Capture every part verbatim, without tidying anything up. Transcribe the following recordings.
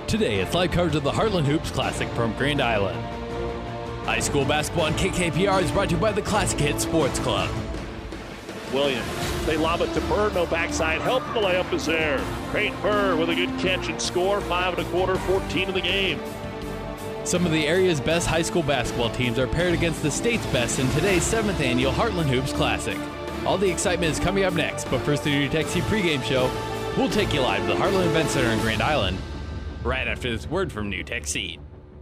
Today, it's live coverage of the Heartland Hoops Classic from Grand Island. High school basketball on K K P R is brought to you by the Classic Hit Sports Club. Williams, they lob it to Burr, no backside help, the layup is there. Creighton Burr with a good catch and score, five and a quarter, fourteen in the game. Some of the area's best high school basketball teams are paired against the state's best in today's seventh annual Heartland Hoops Classic. All the excitement is coming up next, but first the New Tech Seed pregame show. We'll take you live to the Heartland Event Center in Grand Island right after this word from New Tech Seed.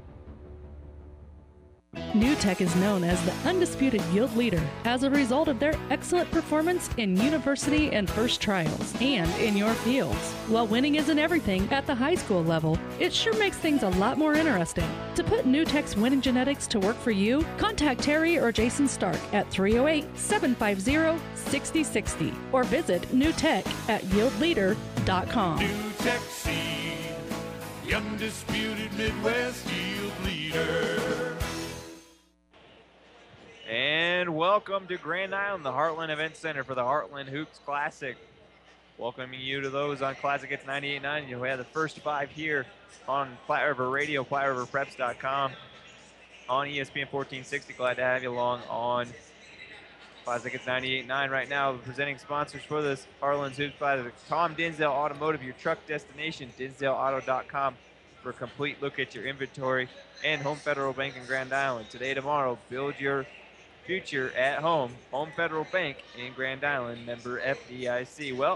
New Tech is known as the undisputed yield leader as a result of their excellent performance in university and first trials and in your fields. While winning isn't everything at the high school level, it sure makes things a lot more interesting. To put New Tech's winning genetics to work for you, contact Terry or Jason Stark at three oh eight, seven five zero, six oh six oh or visit New Tech at yield leader dot com. New Tech Seed, the undisputed Midwest yield leader. And welcome to Grand Island, the Heartland Event Center for the Heartland Hoops Classic. Welcoming you to those on Classic Hits ninety-eight point nine. You have the first five here on Platte River Radio, platte river preps dot com, on E S P N fourteen sixty. Glad to have you along on Classic Hits ninety-eight point nine right now. Presenting sponsors for this Heartland's Hoops Classic, Tom Dinsdale Automotive, your truck destination, dinsdale auto dot com for a complete look at your inventory, and Home Federal Bank in Grand Island. Today, tomorrow, build your future at home. Home Federal Bank in Grand Island, member F D I C. Well,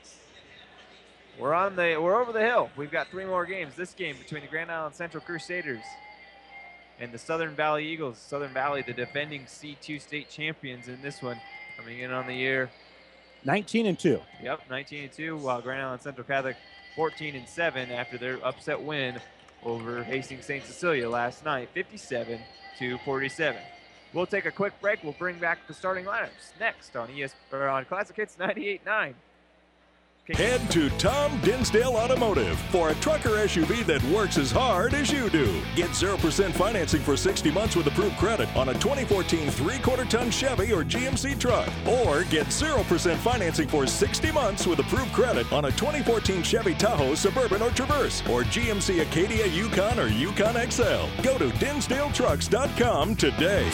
we're on the we're over the hill. We've got three more games. This game between the Grand Island Central Crusaders and the Southern Valley Eagles. Southern Valley, the defending C two state champions in this one, coming in on the year nineteen and two. Yep, nineteen and two, while Grand Island Central Catholic fourteen and seven after their upset win over Hastings Saint Cecilia last night, fifty-seven to forty-seven. We'll take a quick break. We'll bring back the starting lineups next on E S or on Classic Hits ninety-eight point nine. Head to Tom Dinsdale Automotive for a truck or S U V that works as hard as you do. Get zero percent financing for sixty months with approved credit on a twenty fourteen three-quarter ton Chevy or G M C truck. Or get zero percent financing for sixty months with approved credit on a twenty fourteen Chevy Tahoe, Suburban, or Traverse, or G M C Acadia, Yukon, or Yukon X L. Go to dinsdale trucks dot com today.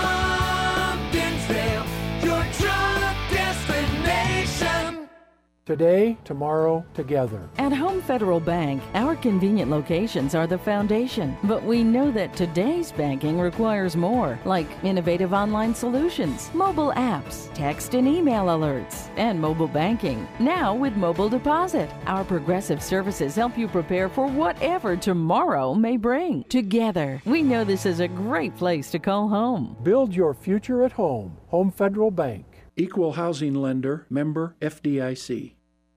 Tom Dinsdale, your truck destination. Today, tomorrow, together. At Home Federal Bank, our convenient locations are the foundation. But we know that today's banking requires more, like innovative online solutions, mobile apps, text and email alerts, and mobile banking. Now with Mobile Deposit, our progressive services help you prepare for whatever tomorrow may bring. Together, we know this is a great place to call home. Build your future at home. Home Federal Bank. Equal housing lender, member F D I C.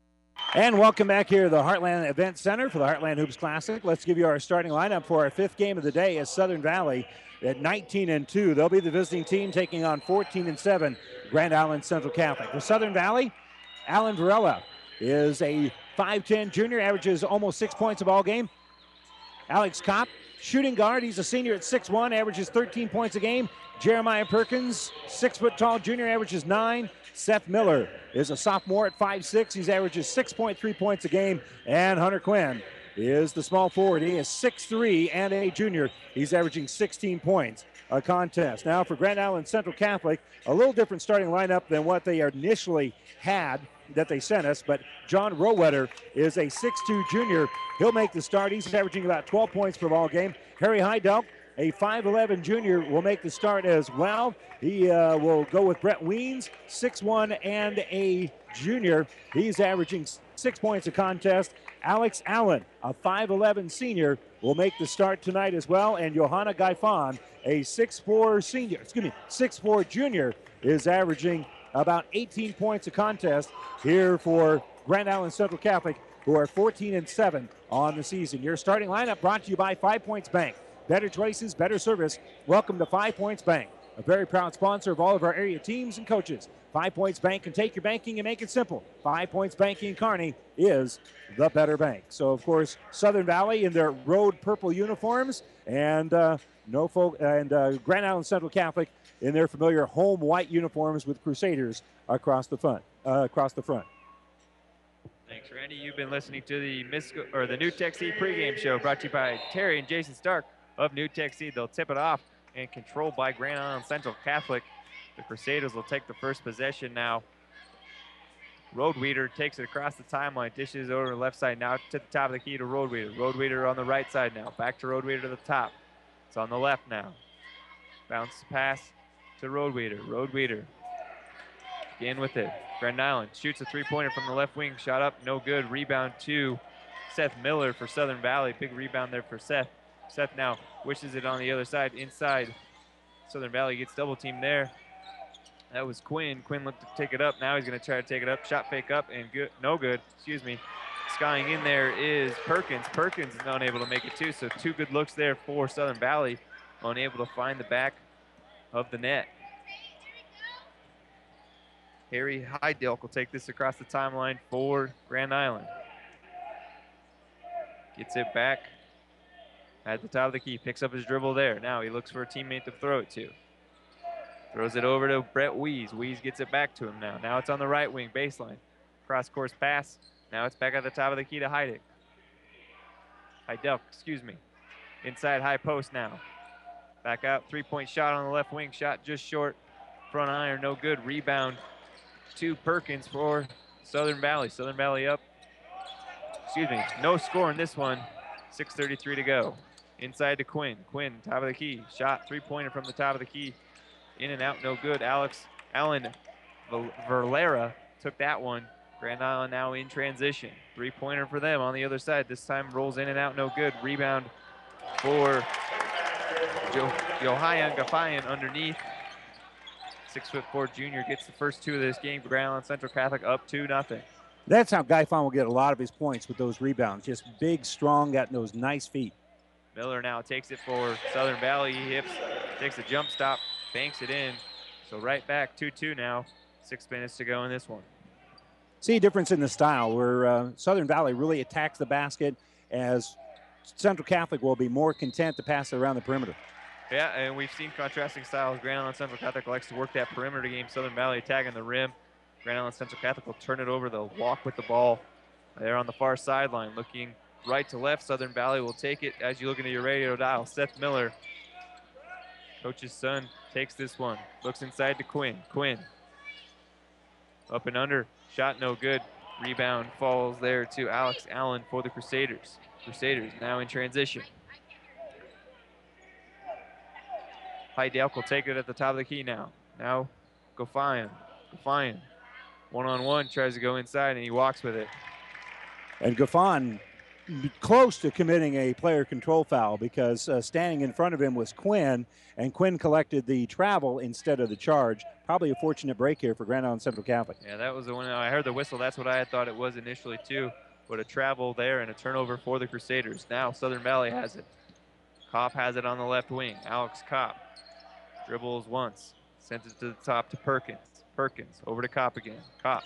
And welcome back here to the Heartland Event Center for the Heartland Hoops Classic. Let's give you our starting lineup for our fifth game of the day as Southern Valley at nineteen and two. They'll be the visiting team taking on fourteen and seven Grand Island Central Catholic. For Southern Valley, Alan Varela is a five ten junior, averages almost six points a ball game. Alex Kopp, shooting guard, he's a senior at six one, averages thirteen points a game. Jeremiah Perkins, six foot tall junior, averages nine. Seth Miller is a sophomore at five six. He averages six point three points a game. And Hunter Quinn is the small forward. He is six three and a junior. He's averaging sixteen points a contest. Now for Grand Island Central Catholic, a little different starting lineup than what they initially had that they sent us, but John Rowetter is a six two junior. He'll make the start. He's averaging about twelve points per ball game. Harry Heidelk, a five eleven junior, will make the start as well. He uh, will go with Brett Weens, six one and a junior. He's averaging six points a contest. Alex Allen, a five eleven senior, will make the start tonight as well. And Johanna Gaifan, a six four senior, excuse me, six four junior, is averaging about eighteen points a contest here for Grand Island Central Catholic, who are fourteen and seven on the season. Your starting lineup brought to you by Five Points Bank. Better choices, better service. Welcome to Five Points Bank, a very proud sponsor of all of our area teams and coaches. Five Points Bank can take your banking and make it simple. Five Points Banking in Kearney is the better bank. So, of course, Southern Valley in their road purple uniforms, and uh, no folk, and uh, Grand Island Central Catholic in their familiar home white uniforms with Crusaders across the front. Uh, across the front. Thanks, Randy. You've been listening to the Misco or the New Tech Seed pregame show brought to you by Terry and Jason Stark of New Tech Seed. They'll tip it off and controlled by Grand Island Central Catholic. The Crusaders will take the first possession now. Roadweeder takes it across the timeline, dishes over to the left side, now to the top of the key to Roadweeder. Roadweeder on the right side now, back to Roadweeder to the top. It's on the left now. Bounce pass to Roadweeder. Roadweeder again with it. Grand Island shoots a three-pointer from the left wing, shot up, no good. Rebound to Seth Miller for Southern Valley. Big rebound there for Seth. Seth now wishes it on the other side, inside. Southern Valley gets double teamed there. That was Quinn. Quinn looked to take it up. Now he's going to try to take it up. Shot fake up and good. No good. Excuse me. Skying in there is Perkins. Perkins is unable to make it too. So two good looks there for Southern Valley. Unable to find the back of the net. Harry Heidelk will take this across the timeline for Grand Island. Gets it back at the top of the key. Picks up his dribble there. Now he looks for a teammate to throw it to. Throws it over to Brett Wees. Wees gets it back to him now. Now it's on the right wing, baseline. Cross-course pass. Now it's back at the top of the key to Heidelk. Heidelk, excuse me. Inside high post now. Back out, three-point shot on the left wing. Shot just short. Front iron, no good. Rebound to Perkins for Southern Valley. Southern Valley up. Excuse me, no score in this one. six thirty-three to go. Inside to Quinn. Quinn, top of the key. Shot, three-pointer from the top of the key. In and out, no good. Alex Allen Verlera took that one. Grand Island now in transition. Three-pointer for them on the other side. This time rolls in and out, no good. Rebound for jo Johayan Gafayan underneath. Six foot four junior gets the first two of this game for Grand Island Central Catholic, up two nothing. That's how Guy Fon will get a lot of his points, with those rebounds. Just big, strong, got those nice feet. Miller now takes it for Southern Valley. He hips, takes a jump stop, banks it in. So right back, two two now. Six minutes to go in this one. See a difference in the style where uh, Southern Valley really attacks the basket, as Central Catholic will be more content to pass it around the perimeter. Yeah, and we've seen contrasting styles. Grand Island Central Catholic likes to work that perimeter game. Southern Valley attacking the rim. Grand Island Central Catholic will turn it over. They'll walk with the ball. They're on the far sideline looking right to left. Southern Valley will take it as you look into your radio dial. Seth Miller, coach's son, takes this one. Looks inside to Quinn. Quinn up and under. Shot no good. Rebound falls there to Alex Allen for the Crusaders. Crusaders now in transition. Heidelk will take it at the top of the key now. Now Gofayan. Gofayan. One-on-one, tries to go inside, and he walks with it. And Goffin close to committing a player control foul, because uh, standing in front of him was Quinn, and Quinn collected the travel instead of the charge. Probably a fortunate break here for Grand Island Central Catholic. Yeah, that was the one. I heard the whistle. That's what I had thought it was initially, too. But a travel there and a turnover for the Crusaders. Now Southern Valley has it. Kopp has it on the left wing. Alex Kopp dribbles once. Sends it to the top to Perkins. Perkins over to Kopp again. Kopp.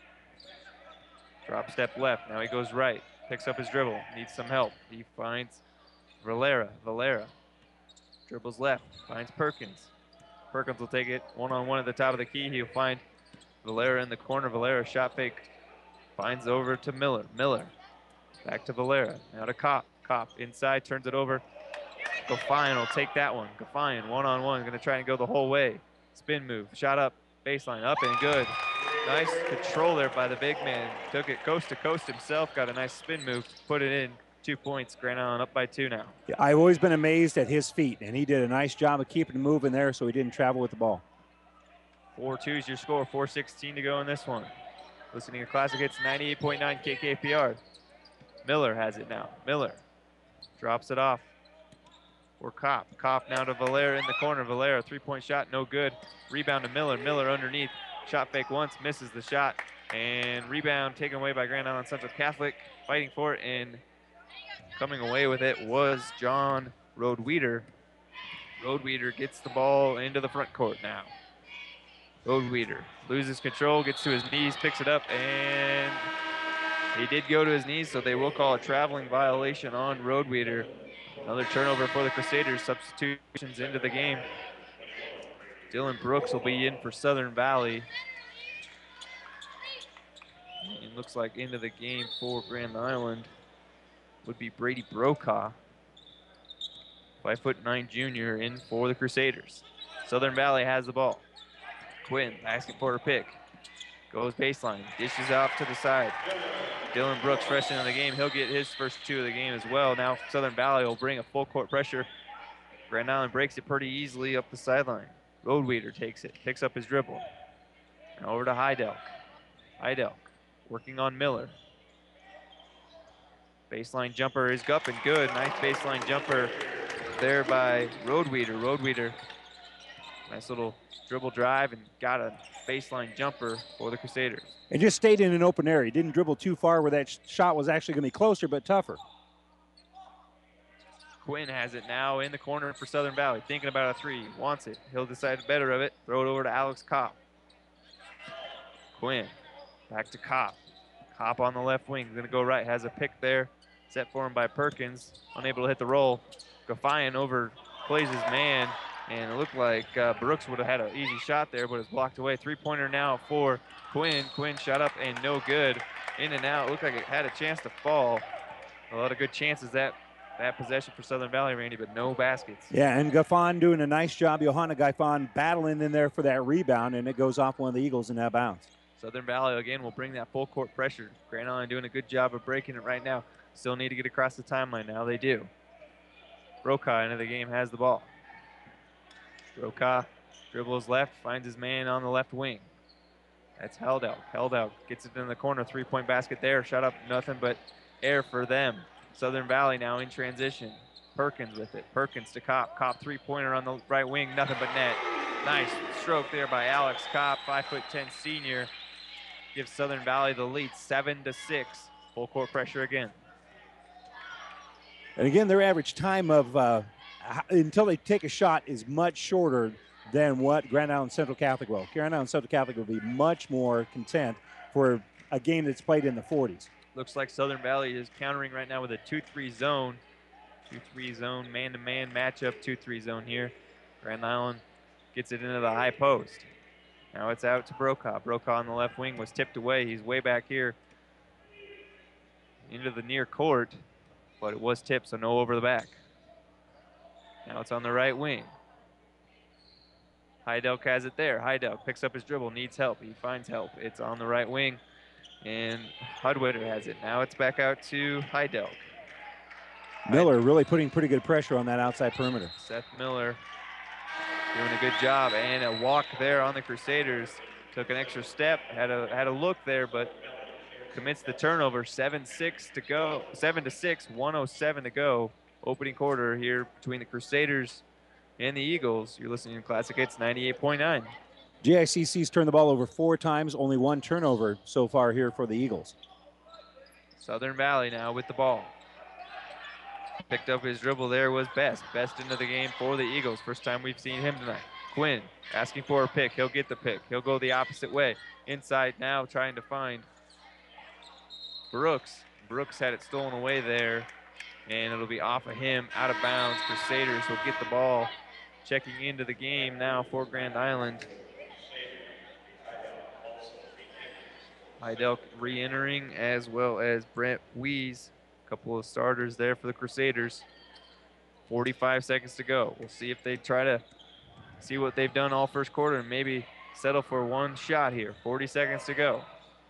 Drop step left. Now he goes right. Picks up his dribble. Needs some help. He finds Valera. Valera. Dribbles left. Finds Perkins. Perkins will take it one-on-one at the top of the key. He'll find Valera in the corner. Valera shot fake. Finds over to Miller. Miller. Back to Valera. Now to Kopp. Kopp inside. Turns it over. Gofayan will take that one. Gofayan one-on-one. Going to try and go the whole way. Spin move. Shot up. Baseline up and good. Nice control there by the big man. Took it coast to coast himself. Got a nice spin move. Put it in. Two points. Grand Island up by two now. Yeah, I've always been amazed at his feet, and he did a nice job of keeping him moving there so he didn't travel with the ball. four two is your score. four sixteen to go in this one. Listening to Classic Hits ninety-eight point nine K K P R. Miller has it now. Miller drops it off. Or Kopp. Kopp now to Valera in the corner. Valera, three-point shot, no good. Rebound to Miller. Miller underneath. Shot fake once, misses the shot. And rebound taken away by Grand Island Central Catholic. Fighting for it, and coming away with it was John Roadweeder. Roadweeder gets the ball into the front court now. Roadweeder loses control, gets to his knees, picks it up, and he did go to his knees, so they will call a traveling violation on Roadweeder. Another turnover for the Crusaders. Substitutions into the game. Dylan Brooks will be in for Southern Valley. And looks like into the game for Grand Island would be Brady Brokaw. Five foot nine junior in for the Crusaders. Southern Valley has the ball. Quinn asking for a pick. Goes baseline, dishes off to the side. Dylan Brooks fresh into the game. He'll get his first two of the game as well. Now Southern Valley will bring a full court pressure. Grand Island breaks it pretty easily up the sideline. Roadweeder takes it, picks up his dribble. Now over to Heidelk. Heidelk working on Miller. Baseline jumper is up and good. Nice baseline jumper there by Roadweeder. Roadweeder, nice little dribble drive and got a baseline jumper for the Crusaders. And just stayed in an open area. Didn't dribble too far where that sh shot was actually going to be closer but tougher. Quinn has it now in the corner for Southern Valley. Thinking about a three, wants it. He'll decide better of it. Throw it over to Alex Kopp. Quinn back to Kopp. Kopp on the left wing, gonna go right, has a pick there. Set for him by Perkins, unable to hit the roll. Gafian overplays his man, and it looked like uh, Brooks would have had an easy shot there, but it's blocked away. Three-pointer now for Quinn. Quinn shot up and no good. In and out, looked like it had a chance to fall. A lot of good chances that that possession for Southern Valley, Randy, but no baskets. Yeah, and Gaffon doing a nice job. Johanna Gaffon battling in there for that rebound, and it goes off one of the Eagles in that bounce. Southern Valley, again, will bring that full court pressure. Grand Island doing a good job of breaking it right now. Still need to get across the timeline now. They do. Brokaw into the game has the ball. Brokaw dribbles left, finds his man on the left wing. That's held out. Held out. Gets it in the corner. Three-point basket there. Shot up, nothing but air for them. Southern Valley now in transition. Perkins with it. Perkins to Kopp. Kopp three-pointer on the right wing. Nothing but net. Nice stroke there by Alex Kopp. Five foot ten senior. Gives Southern Valley the lead. Seven to six. Full court pressure again. And again, their average time of uh, until they take a shot is much shorter than what Grand Island Central Catholic will. Grand Island Central Catholic will be much more content for a game that's played in the forties. Looks like Southern Valley is countering right now with a two three zone. two three zone, man-to-man matchup, two three zone here. Grand Island gets it into the high post. Now it's out to Brokaw. Brokaw on the left wing was tipped away. He's way back here into the near court, but it was tipped, so no over the back. Now it's on the right wing. Heidelk has it there. Heidelk picks up his dribble, needs help. He finds help. It's on the right wing, and Hudwitter has it. Now it's back out to Heidelk. Miller really putting pretty good pressure on that outside perimeter. Seth Miller doing a good job, and a walk there on the Crusaders. Took an extra step, had a had a look there, but commits the turnover. Seven six to go. Seven to six. one oh seven to go. Opening quarter here between the Crusaders and the Eagles. You're listening to Classic Hits ninety-eight point nine. G I C C's turned the ball over four times, only one turnover so far here for the Eagles. Southern Valley now with the ball. Picked up his dribble there was Best. Best into the game for the Eagles. First time we've seen him tonight. Quinn asking for a pick. He'll get the pick. He'll go the opposite way. Inside now trying to find Brooks. Brooks had it stolen away there, and it'll be off of him, out of bounds. Crusaders will get the ball. Checking into the game now for Grand Island. Heidelk re-entering, as well as Brent Wees. Couple of starters there for the Crusaders. forty-five seconds to go. We'll see if they try to see what they've done all first quarter and maybe settle for one shot here. forty seconds to go.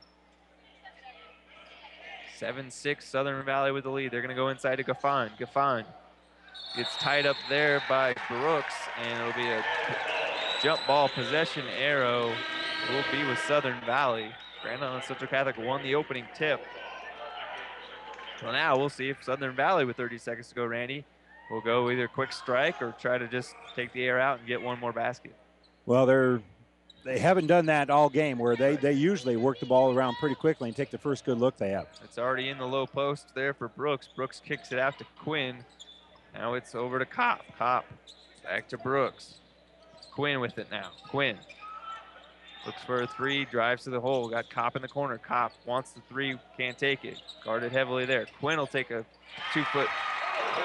seven six Southern Valley with the lead. They're going to go inside to Gaffon. Gaffon gets tied up there by Brooks, and it'll be a jump ball possession arrow. Will be with Southern Valley. Grand Island Central Catholic won the opening tip. So now we'll see if Southern Valley with thirty seconds to go, Randy, will go either quick strike or try to just take the air out and get one more basket. Well, they're they haven't done that all game, where they, they usually work the ball around pretty quickly and take the first good look they have. It's already in the low post there for Brooks. Brooks kicks it out to Quinn. Now it's over to Kopp. Kopp back to Brooks. Quinn with it now. Quinn looks for a three, drives to the hole. Got Kopp in the corner. Kopp wants the three, can't take it. Guarded heavily there. Quinn will take a two-foot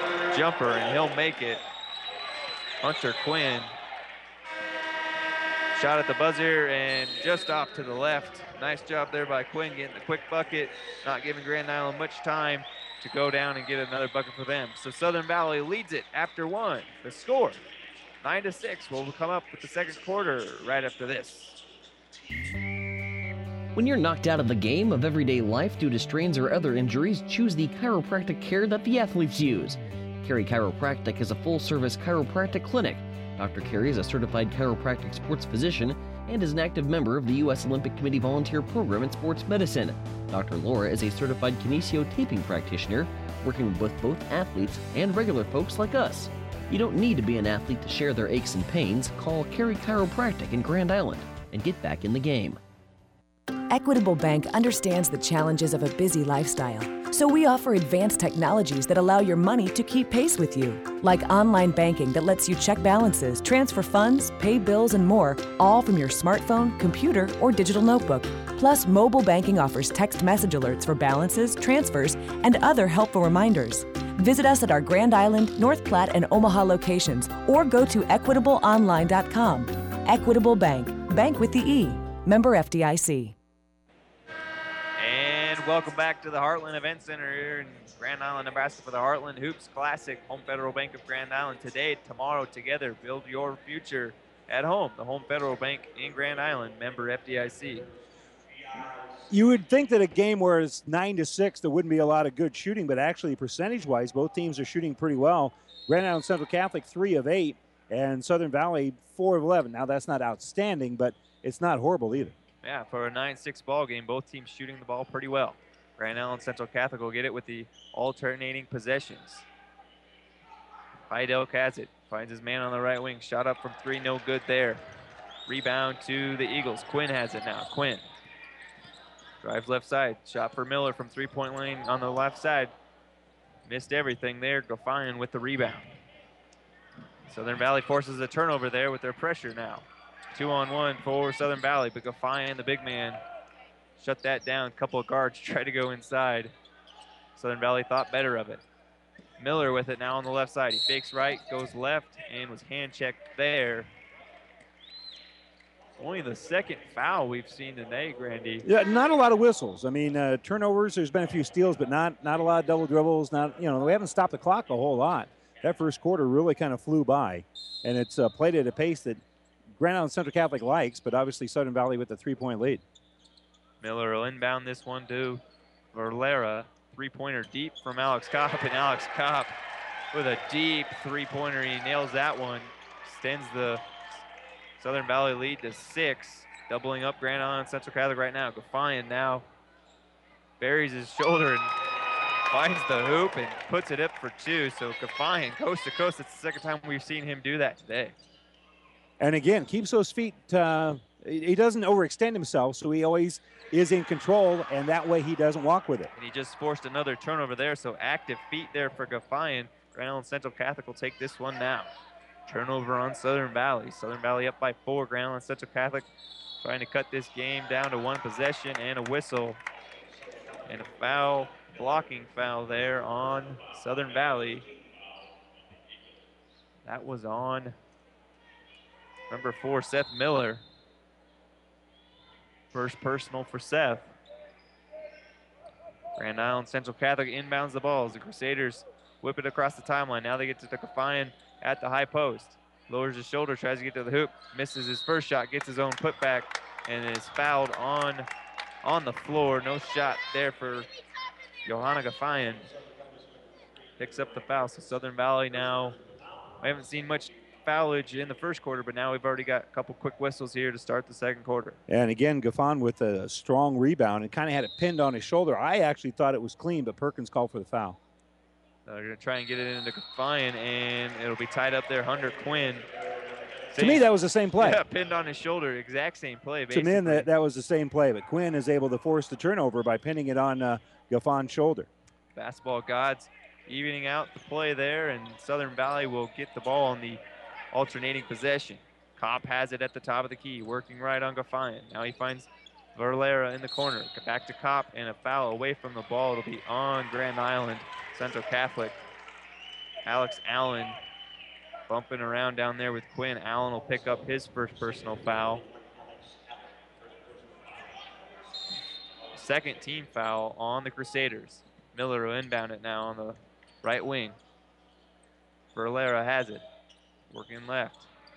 jumper, and he'll make it. Hunter Quinn Shot at the buzzer and just off to the left. Nice job there by Quinn getting the quick bucket, not giving Grand Island much time to go down and get another bucket for them. So Southern Valley leads it after one. The score, nine to six. We'll come up with the second quarter right after this. When you're knocked out of the game of everyday life due to strains or other injuries, choose the chiropractic care that the athletes use. Carey Chiropractic is a full-service chiropractic clinic. Doctor Carey is a certified chiropractic sports physician and is an active member of the U S Olympic Committee Volunteer Program in Sports Medicine. Doctor Laura is a certified kinesiotaping practitioner, working with both athletes and regular folks like us. You don't need to be an athlete to share their aches and pains. Call Carey Chiropractic in Grand Island and get back in the game. Equitable Bank understands the challenges of a busy lifestyle, so we offer advanced technologies that allow your money to keep pace with you, like online banking that lets you check balances, transfer funds, pay bills, and more, all from your smartphone, computer, or digital notebook. Plus, mobile banking offers text message alerts for balances, transfers, and other helpful reminders. Visit us at our Grand Island, North Platte, and Omaha locations, or go to equitable online dot com. Equitable Bank. Bank with the E. Member F D I C. And welcome back to the Heartland Event Center here in Grand Island, Nebraska for the Heartland Hoops Classic. Home Federal Bank of Grand Island today, tomorrow, together. Build your future at home. The Home Federal Bank in Grand Island, member F D I C. You would think that a game where it's nine to six, there wouldn't be a lot of good shooting, but actually percentage-wise, both teams are shooting pretty well. Grand Island Central Catholic, three of eight, and Southern Valley, four of eleven. Now, that's not outstanding, but it's not horrible either. Yeah, for a nine six ball game, both teams shooting the ball pretty well. Grand Island Central Catholic will get it with the alternating possessions. Heidelk has it, finds his man on the right wing, shot up from three, no good there. Rebound to the Eagles. Quinn has it now. Quinn drives left side, shot for Miller from three-point lane on the left side. Missed everything there. Gafian with the rebound. Southern Valley forces a turnover there with their pressure now. Two on one for Southern Valley, but Gafian, the big man, shut that down. Couple of guards try to go inside. Southern Valley thought better of it. Miller with it now on the left side. He fakes right, goes left, and was hand checked there. Only the second foul we've seen today, Grandy. Yeah, not a lot of whistles. I mean, uh, turnovers, there's been a few steals, but not not a lot of double dribbles. Not, you know, we haven't stopped the clock a whole lot. That first quarter really kind of flew by, and it's uh, played at a pace that Grand Island Central Catholic likes, but obviously Southern Valley with a three-point lead. Miller will inbound this one to Valera. Three-pointer deep from Alex Kopp, and Alex Kopp with a deep three-pointer. He nails that one, extends the Southern Valley lead to six, doubling up Grand Island Central Catholic right now. Gafian now buries his shoulder and finds the hoop and puts it up for two. So Gafian, coast to coast, it's the second time we've seen him do that today. And again, keeps those feet, uh, he doesn't overextend himself, so he always is in control, and that way he doesn't walk with it. And he just forced another turnover there, so active feet there for Gafian. Grand Island Central Catholic will take this one now. Turnover on Southern Valley. Southern Valley up by four. Grand Island Central Catholic trying to cut this game down to one possession and a whistle. And a foul, blocking foul there on Southern Valley. That was on number four, Seth Miller. First personal for Seth. Grand Island Central Catholic inbounds the ball as the Crusaders whip it across the timeline. Now they get to Gafian at the high post. Lowers his shoulder, tries to get to the hoop, misses his first shot, gets his own putback, and is fouled on, on the floor. No shot there for Johanna Gafian. Picks up the foul, so Southern Valley now, we haven't seen much foulage in the first quarter, but now we've already got a couple quick whistles here to start the second quarter. And again, Gafian with a strong rebound and kind of had it pinned on his shoulder. I actually thought it was clean, but Perkins called for the foul. So they're going to try and get it into Gafian, and it'll be tied up there. Hunter Quinn. To me, that was the same play. Yeah, pinned on his shoulder. Exact same play, basically. To me, that, that was the same play, but Quinn is able to force the turnover by pinning it on uh, Gafian's shoulder. Basketball gods evening out the play there, and Southern Valley will get the ball on the alternating possession. Kopp has it at the top of the key, working right on Gafian. Now he finds Valera in the corner. Back to Kopp, and a foul away from the ball. It'll be on Grand Island Central Catholic. Alex Allen bumping around down there with Quinn. Allen will pick up his first personal foul. Second team foul on the Crusaders. Miller will inbound it now on the right wing. Valera has it, working left.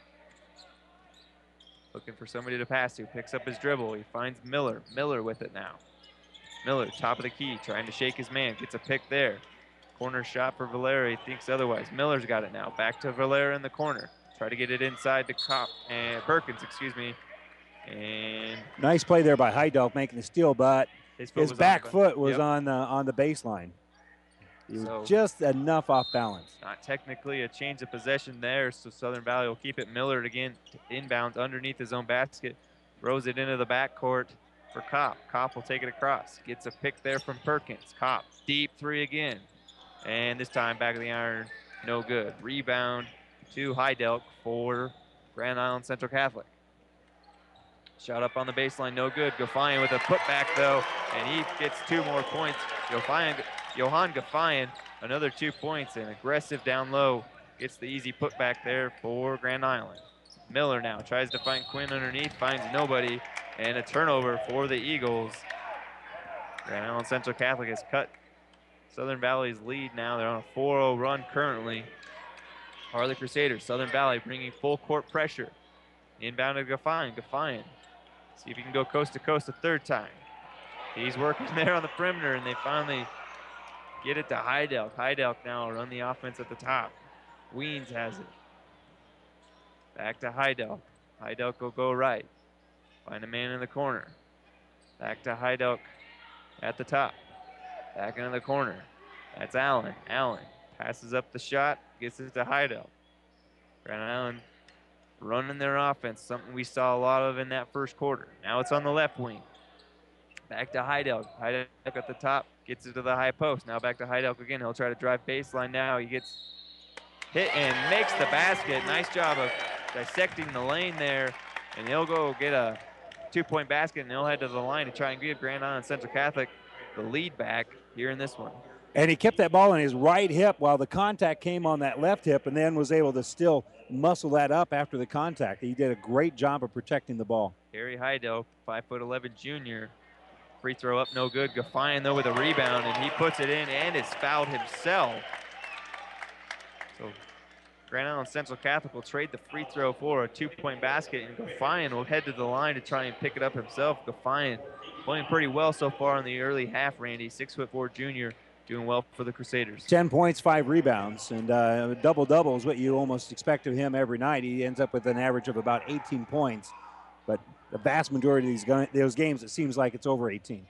Looking for somebody to pass to, picks up his dribble. He finds Miller. Miller with it now. Miller, top of the key, trying to shake his man. Gets a pick there. Corner shot for Valera. He thinks otherwise. Miller's got it now. Back to Valera in the corner. Try to get it inside to Cop and Perkins, excuse me. And nice play there by Heidelk making the steal, but his, his back on foot was yep. on the on the baseline. He was So, just enough off balance. Not technically a change of possession there, so Southern Valley will keep it. Miller again inbounds underneath his own basket. Throws it into the backcourt for Kopp. Kopp will take it across. Gets a pick there from Perkins. Kopp, deep three again. And this time back of the iron, no good. Rebound to Heidelk for Grand Island Central Catholic. Shot up on the baseline, no good. Gafian with a putback though, and he gets two more points. Gafian, Johan Gafian, another two points, and aggressive down low. Gets the easy putback there for Grand Island. Miller now tries to find Quinn underneath, finds nobody, and a turnover for the Eagles. Grand Island Central Catholic has cut Southern Valley's lead now. They're on a four oh run currently. Are the Crusaders. Southern Valley bringing full court pressure. Inbound to Gafian. Gafian. See if he can go coast to coast a third time. He's working there on the perimeter, and they finally get it to Heidelk. Heidelk now will run the offense at the top. Weens has it. Back to Heidelk. Heidelk will go right. Find a man in the corner. Back to Heidelk at the top. Back into the corner. That's Allen. Allen passes up the shot, gets it to Heidelk. Grand Island running their offense, something we saw a lot of in that first quarter. Now it's on the left wing. Back to Heidelk. Heidelk at the top, gets it to the high post. Now back to Heidelk again. He'll try to drive baseline now. He gets hit and makes the basket. Nice job of dissecting the lane there. And he'll go get a two-point basket, and he'll head to the line to try and give Grand Island Central Catholic the lead back here in this one. And he kept that ball in his right hip while the contact came on that left hip, and then was able to still muscle that up after the contact. He did a great job of protecting the ball. Harry Heidelk, five foot eleven junior. Free throw up, no good. Gafian, though, with a rebound, and he puts it in and is fouled himself. So Grand Island Central Catholic will trade the free throw for a two-point basket, and Gafian will head to the line to try and pick it up himself. Gafian playing pretty well so far in the early half, Randy. Six foot four junior, doing well for the Crusaders. ten points, five rebounds, and uh, double-double is what you almost expect of him every night. He ends up with an average of about eighteen points, but the vast majority of these go those games, it seems like it's over eighteen.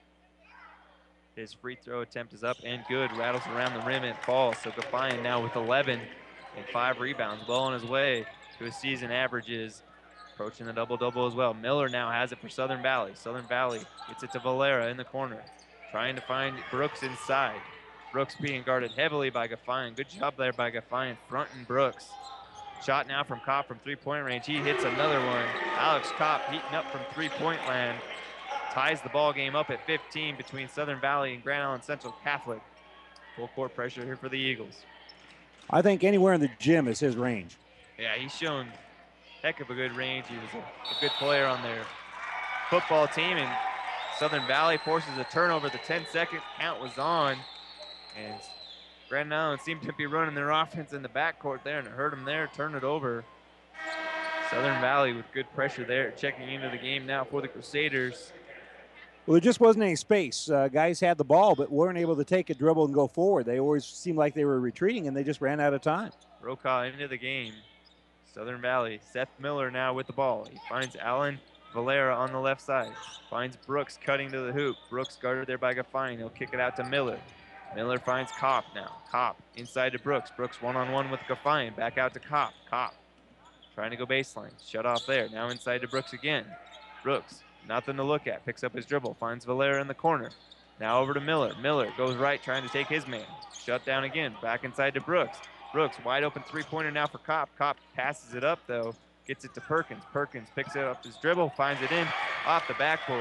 His free throw attempt is up and good. Rattles around the rim and falls. So Gafian now with eleven and five rebounds, well on his way to his season averages. Approaching the double-double as well. Miller now has it for Southern Valley. Southern Valley gets it to Valera in the corner. Trying to find Brooks inside. Brooks being guarded heavily by Gafian. Good job there by Gafian, fronting Brooks. Shot now from Kopp from three-point range. He hits another one. Alex Kopp heating up from three-point land. Ties the ball game up at fifteen between Southern Valley and Grand Island Central Catholic. Full court pressure here for the Eagles. I think anywhere in the gym is his range. Yeah, he's shown heck of a good range. He was a, a good player on their football team, and Southern Valley forces a turnover. The ten second count was on, and Grand Island seemed to be running their offense in the backcourt there, and it hurt them there. Turn it over. Southern Valley with good pressure there, checking into the game now for the Crusaders. Well, there just wasn't any space. Uh, guys had the ball, but weren't able to take a dribble and go forward. They always seemed like they were retreating, and they just ran out of time. Brokaw into the game. Southern Valley, Seth Miller now with the ball. He finds Alan Valera on the left side. Finds Brooks cutting to the hoop. Brooks guarded there by Gafian. He'll kick it out to Miller. Miller finds Kopp now. Kopp inside to Brooks. Brooks one-on-one with Gafian. Back out to Kopp. Kopp trying to go baseline. Shut off there. Now inside to Brooks again. Brooks, nothing to look at. Picks up his dribble. Finds Valera in the corner. Now over to Miller. Miller goes right, trying to take his man. Shut down again. Back inside to Brooks. Brooks, wide open three-pointer now for Kopp. Kopp passes it up, though. Gets it to Perkins. Perkins picks it up his dribble, finds it in off the backboard.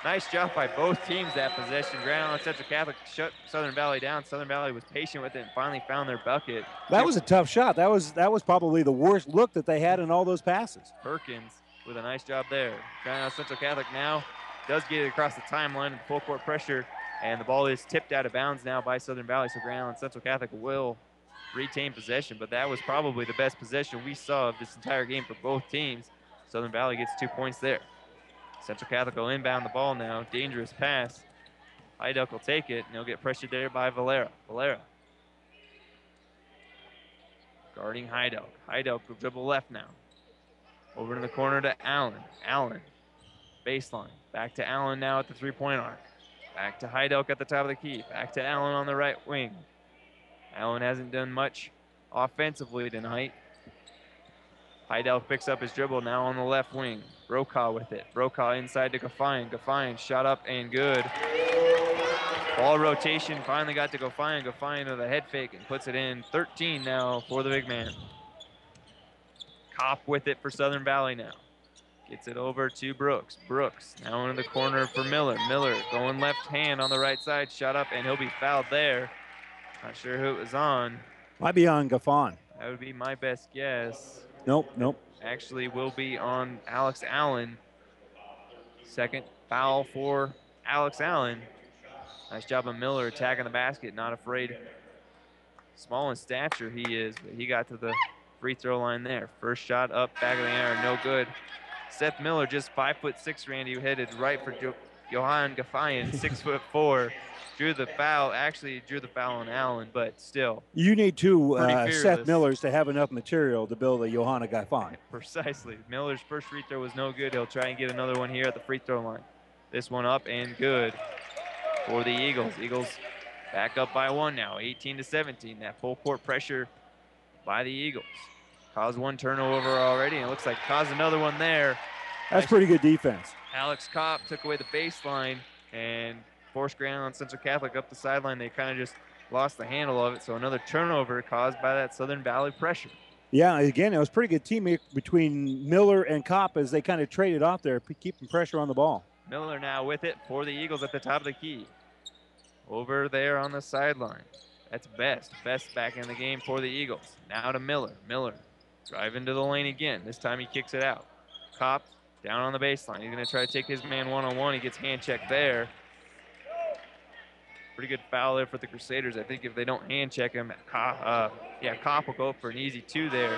Nice job by both teams that possession. Grand Island Central Catholic shut Southern Valley down. Southern Valley was patient with it and finally found their bucket. That was a tough shot. That was that was probably the worst look that they had in all those passes. Perkins with a nice job there. Grand Island Central Catholic now does get it across the timeline and full court pressure, and the ball is tipped out of bounds now by Southern Valley, so Grand Island Central Catholic will retain possession, but that was probably the best possession we saw of this entire game for both teams. Southern Valley gets two points there. Central Catholic will inbound the ball now. Dangerous pass. Heidelk will take it, and he'll get pressured there by Valera. Valera guarding Heidelk. Heidelk will dribble left now. Over in the corner to Allen. Allen, baseline. Back to Allen now at the three-point arc. Back to Heidelk at the top of the key. Back to Allen on the right wing. Allen hasn't done much offensively tonight. Heidelk picks up his dribble now on the left wing. Brokaw with it. Brokaw inside to Gaffian. Gaffian shot up and good. Ball rotation finally got to Gaffian. Gaffian with a head fake and puts it in. thirteen now for the big man. Kopp with it for Southern Valley now. Gets it over to Brooks. Brooks now into the corner for Miller. Miller going left hand on the right side. Shot up and he'll be fouled there. Not sure who it was on. Might be on Gaffian. That would be my best guess. Nope, nope. Actually will be on Alex Allen. Second foul for Alex Allen. Nice job of Miller attacking the basket, not afraid. Small in stature he is, but he got to the free throw line there. First shot up, back of the air, no good. Seth Miller, just five foot six, Randy, headed right for jo Johan Gaffian, six foot four. Drew the foul, actually drew the foul on Allen, but still. You need two uh, Seth Millers to have enough material to build a Johanna Gaffian. Precisely. Miller's first free throw was no good. He'll try and get another one here at the free throw line. This one up and good for the Eagles. Eagles back up by one now, eighteen to seventeen. That full court pressure by the Eagles. Caused one turnover already, and it looks like caused another one there. That's pretty good defense. Alex Kopp took away the baseline and forced Grand Island Central Catholic up the sideline. They kind of just lost the handle of it, so another turnover caused by that Southern Valley pressure. Yeah, again, it was pretty good teamwork between Miller and Kopp as they kind of traded off there, keeping pressure on the ball. Miller now with it for the Eagles at the top of the key. Over there on the sideline. That's Best. Best back in the game for the Eagles. Now to Miller. Miller drive into the lane again. This time he kicks it out. Kopp down on the baseline. He's going to try to take his man one-on-one. He gets hand checked there. Pretty good foul there for the Crusaders. I think if they don't hand check him, Kopp, uh, yeah, Kopp will go for an easy two there.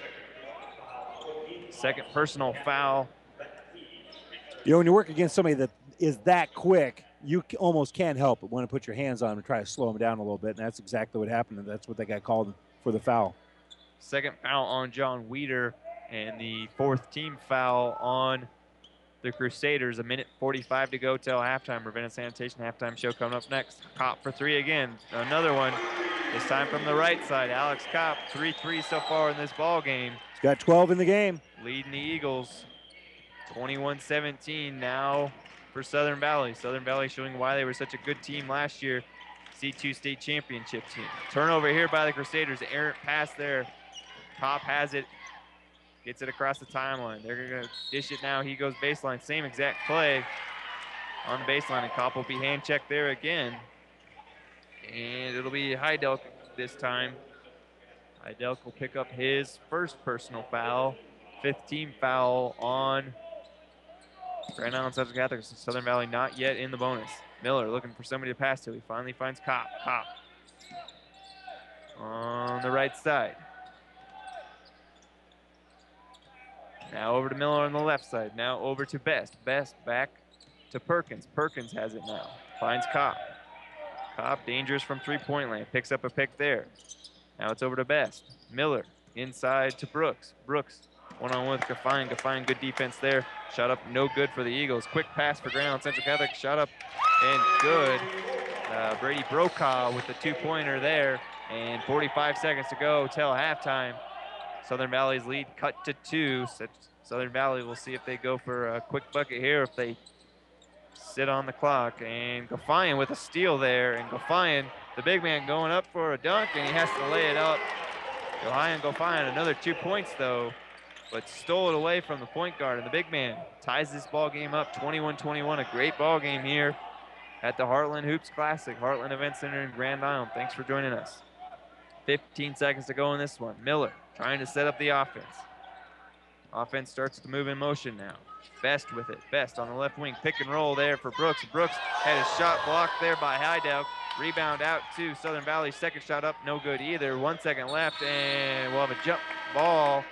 Second personal foul. You know, when you work against somebody that is that quick, you almost can't help but want to put your hands on him and try to slow him down a little bit, and that's exactly what happened, and that's what they got called for the foul. Second foul on John Weeder, and the fourth team foul on the Crusaders. A minute forty-five to go till halftime. Ravenna Sanitation halftime show coming up next. Kopp for three again. Another one. This time from the right side. Alex Kopp, three threes so far in this ball game. He's got twelve in the game. Leading the Eagles. twenty-one seventeen now for Southern Valley. Southern Valley showing why they were such a good team last year. C two state championship team. Turnover here by the Crusaders. Errant pass there. Kopp has it. Gets it across the timeline. They're going to dish it now. He goes baseline. Same exact play on the baseline, and Kopp will be hand checked there again. And it'll be Heidelk this time. Heidelk will pick up his first personal foul. Fifth team foul on Grand Island Central Catholic. Southern Valley not yet in the bonus. Miller looking for somebody to pass to. He finally finds Kopp. Kopp on the right side. Now over to Miller on the left side. Now over to Best. Best back to Perkins. Perkins has it now. Finds Kopp. Kopp dangerous from three-point land. Picks up a pick there. Now it's over to Best. Miller inside to Brooks. Brooks one-on-one with Gaffian. Gaffian good defense there. Shot up no good for the Eagles. Quick pass for Grand Island Central Catholic. Shot up and good. Uh, Brady Brokaw with the two-pointer there. And forty-five seconds to go till halftime. Southern Valley's lead cut to two. Southern Valley will see if they go for a quick bucket here, if they sit on the clock. And Gaffian with a steal there. And Gaffian, the big man, going up for a dunk, and he has to lay it up. Johan Gaffian, another two points, though, but stole it away from the point guard, and the big man ties this ball game up twenty-one twenty-one. A great ball game here at the Heartland Hoops Classic, Heartland Event Center in Grand Island. Thanks for joining us. fifteen seconds to go in this one. Miller trying to set up the offense. Offense starts to move in motion now. Best with it. Best on the left wing. Pick and roll there for Brooks. Brooks had his shot blocked there by Hydell. Rebound out to Southern Valley. Second shot up, no good either. One second left, and we'll have a jump ball.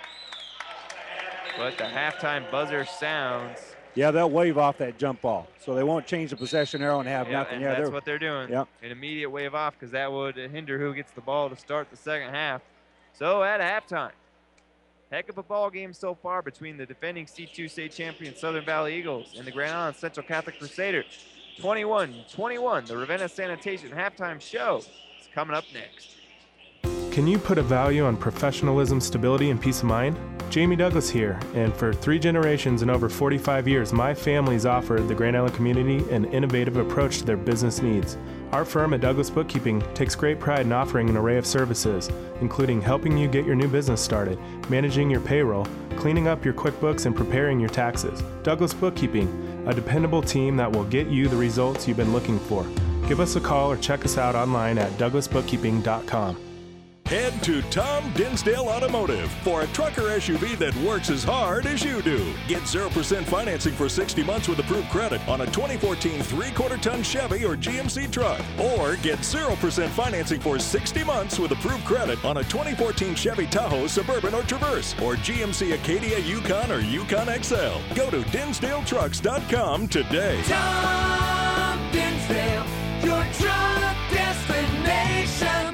But the halftime buzzer sounds. Yeah, they'll wave off that jump ball. So they won't change the possession arrow and have Yeah, nothing. and Yeah, that's they're- what they're doing. Yep. An immediate wave off because that would hinder who gets the ball to start the second half. So at halftime, heck of a ball game so far between the defending C two state champion Southern Valley Eagles and the Grand Island Central Catholic Crusaders. twenty-one twenty-one, the Ravenna Sanitation halftime show is coming up next. Can you put a value on professionalism, stability, and peace of mind? Jamie Douglas here, and for three generations and over forty-five years, my family's offered the Grand Island community an innovative approach to their business needs. Our firm at Douglas Bookkeeping takes great pride in offering an array of services, including helping you get your new business started, managing your payroll, cleaning up your QuickBooks, and preparing your taxes. Douglas Bookkeeping, a dependable team that will get you the results you've been looking for. Give us a call or check us out online at douglas bookkeeping dot com. Head to Tom Dinsdale Automotive for a trucker S U V that works as hard as you do. Get zero percent financing for sixty months with approved credit on a twenty fourteen three-quarter ton Chevy or G M C truck. Or get zero percent financing for sixty months with approved credit on a twenty fourteen Chevy Tahoe, Suburban, or Traverse, or G M C Acadia, Yukon, or Yukon X L. Go to dinsdale trucks dot com today. Tom Dinsdale, your truck destination.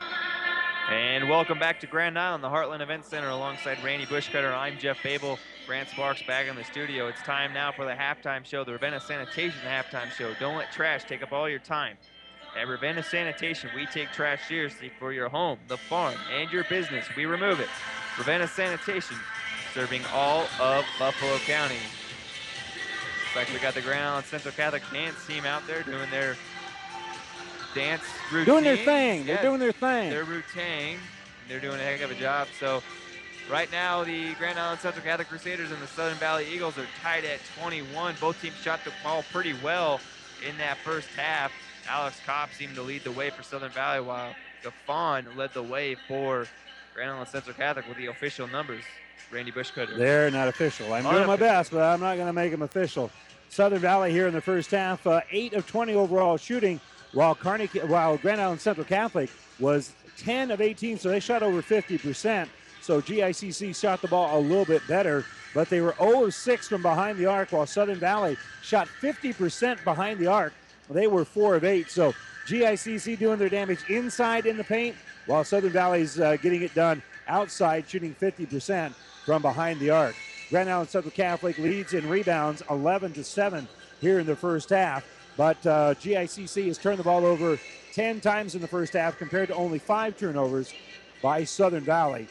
And welcome back to Grand Island, the Heartland Event Center, alongside Randy Bushcutter. I'm Jeff Babel. Grant Sparks back in the studio. It's time now for the halftime show, the Ravenna Sanitation halftime show. Don't let trash take up all your time. At Ravenna Sanitation, we take trash seriously for your home, the farm, and your business. We remove it. Ravenna Sanitation, serving all of Buffalo County. Looks like we got the Grand Island Central Catholic dance team out there doing their dance routine. Doing their thing. They're Yeah, doing their thing. Their routine. They're doing a heck of a job. So right now, the Grand Island Central Catholic Crusaders and the Southern Valley Eagles are tied at twenty-one. Both teams shot the ball pretty well in that first half. Alex Kopp seemed to lead the way for Southern Valley, while Gaffon led the way for Grand Island Central Catholic with the official numbers. Randy Bushcutter. They're not official. I'm doing my Unofficial. best, but I'm not going to make them official. Southern Valley here in the first half, uh, eight of twenty overall shooting, while Carnegie, while Grand Island Central Catholic was ten of eighteen, so they shot over fifty percent. So G I C C shot the ball a little bit better, but they were zero of six from behind the arc, while Southern Valley shot fifty percent behind the arc. They were four of eight. So G I C C doing their damage inside in the paint, while Southern Valley's uh, getting it done outside, shooting fifty percent from behind the arc. Grand Island Central Catholic leads in rebounds eleven to seven here in the first half. But uh, G I C C has turned the ball over ten times in the first half compared to only five turnovers by Southern Valley.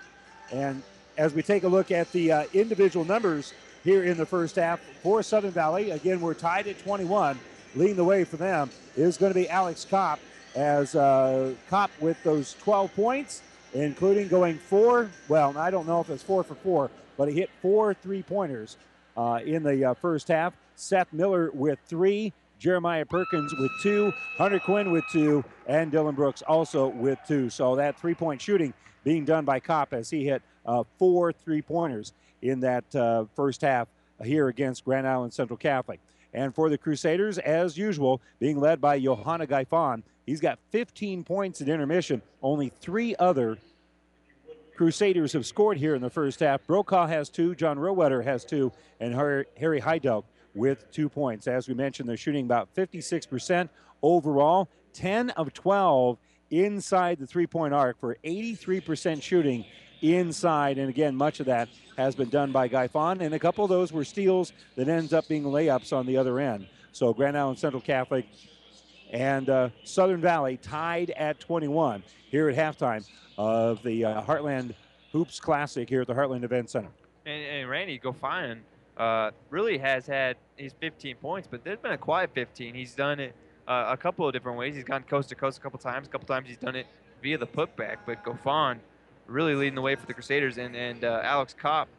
And as we take a look at the uh, individual numbers here in the first half for Southern Valley, again, we're tied at twenty-one. Leading the way for them is going to be Alex Kopp, as uh, Kopp with those twelve points, including going four. Well, I don't know if it's four for four, but he hit four three-pointers uh, in the uh, first half. Seth Miller with three. Jeremiah Perkins with two, Hunter Quinn with two, and Dylan Brooks also with two. So that three-point shooting being done by Kopp as he hit uh, four three-pointers in that uh, first half here against Grand Island Central Catholic. And for the Crusaders, as usual, being led by Johanna Gaifon. He's got fifteen points at intermission. Only three other Crusaders have scored here in the first half. Brokaw has two, John Rowetter has two, and Harry Heidelk with two points. As we mentioned, they're shooting about fifty-six percent overall, ten of twelve inside the three-point arc for eighty-three percent shooting inside. And again, much of that has been done by Gaifon, and a couple of those were steals that ends up being layups on the other end. So Grand Island Central Catholic and uh, Southern Valley tied at twenty-one here at halftime of the uh, Heartland Hoops Classic here at the Heartland Event Center. And, and Randy Gaffon Uh, really has had his fifteen points, but there's been a quiet fifteen. He's done it uh, a couple of different ways. He's gone coast to coast a couple times. A couple times he's done it via the putback. But Gaffon really leading the way for the Crusaders. And, and uh, Alex Kopp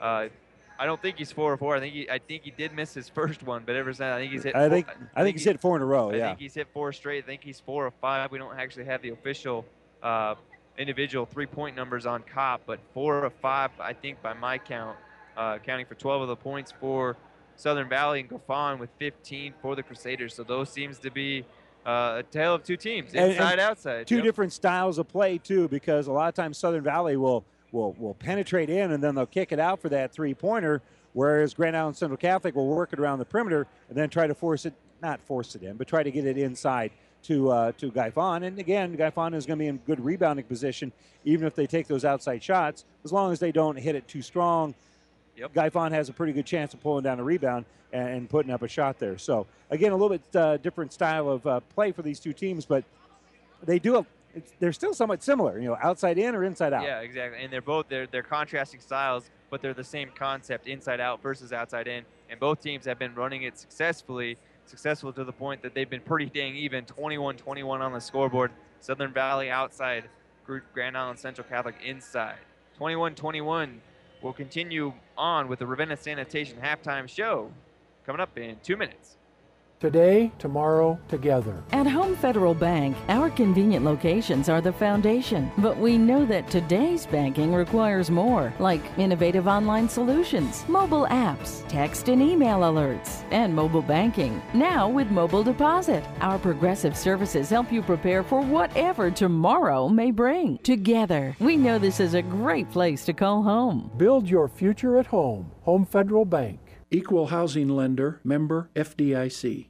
Uh, I don't think he's four or four. I think he, I think he did miss his first one, but ever since I think he's hit. I think four, I, I think he's hit four in a row. I yeah. think he's hit four straight. I think he's four or five. We don't actually have the official uh, individual three-point numbers on Kopp, but four or five, I think, by my count, uh, accounting for twelve of the points for Southern Valley, and Goffin with fifteen for the Crusaders. So those seems to be uh, a tale of two teams, inside, and, and outside. Two yep. different styles of play too, because a lot of times Southern Valley will will will penetrate in and then they'll kick it out for that three-pointer, whereas Grand Island Central Catholic will work it around the perimeter and then try to force it, not force it in, but try to get it inside to uh, to Goffin. And again, Goffin is going to be in good rebounding position, even if they take those outside shots, as long as they don't hit it too strong. Yep. Goffin has a pretty good chance of pulling down a rebound and, and putting up a shot there. So again, a little bit uh, different style of uh, play for these two teams, but they do have, it's, they're still somewhat similar, you know, outside in or inside out. Yeah, exactly. And they're both they're they're contrasting styles, but they're the same concept, inside out versus outside in. And both teams have been running it successfully, successful to the point that they've been pretty dang even, twenty-one twenty-one on the scoreboard. Southern Valley outside, Grand Island Central Catholic inside. twenty-one twenty-one. We'll continue on with the Ravenna Sanitation halftime show coming up in two minutes. Today, tomorrow, together. At Home Federal Bank, our convenient locations are the foundation, but we know that today's banking requires more, like innovative online solutions, mobile apps, text and email alerts, and mobile banking. Now with Mobile Deposit, our progressive services help you prepare for whatever tomorrow may bring. Together, we know this is a great place to call home. Build your future at home. Home Federal Bank. Equal housing lender, member F D I C.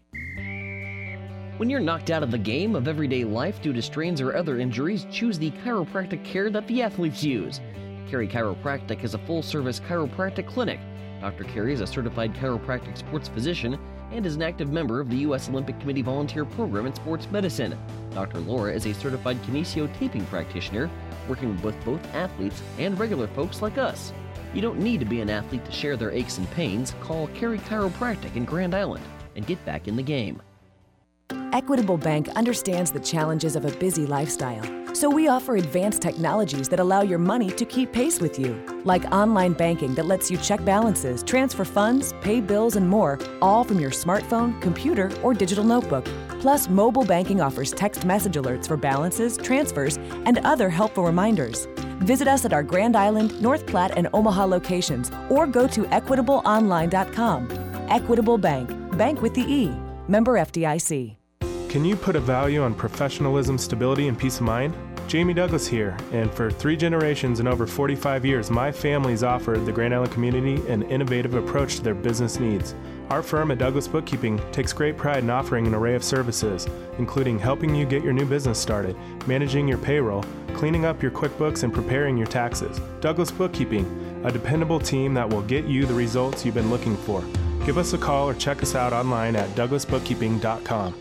When you're knocked out of the game of everyday life due to strains or other injuries, choose the chiropractic care that the athletes use. Carey Chiropractic is a full-service chiropractic clinic. Doctor Carey is a certified chiropractic sports physician and is an active member of the U S Olympic Committee Volunteer Program in Sports Medicine. Doctor Laura is a certified kinesiotaping practitioner, working with both athletes and regular folks like us. You don't need to be an athlete to share their aches and pains. Call Carey Chiropractic in Grand Island and get back in the game. Equitable Bank understands the challenges of a busy lifestyle, so we offer advanced technologies that allow your money to keep pace with you, like online banking that lets you check balances, transfer funds, pay bills, and more, all from your smartphone, computer, or digital notebook. Plus, mobile banking offers text message alerts for balances, transfers, and other helpful reminders. Visit us at our Grand Island, North Platte, and Omaha locations, or go to equitable online dot com. Equitable Bank. Bank with the E. Member F D I C. Can you put a value on professionalism, stability, and peace of mind? Jamie Douglas here, and for three generations and over forty-five years, my family's offered the Grand Island community an innovative approach to their business needs. Our firm at Douglas Bookkeeping takes great pride in offering an array of services, including helping you get your new business started, managing your payroll, cleaning up your QuickBooks, and preparing your taxes. Douglas Bookkeeping, a dependable team that will get you the results you've been looking for. Give us a call or check us out online at douglas bookkeeping dot com.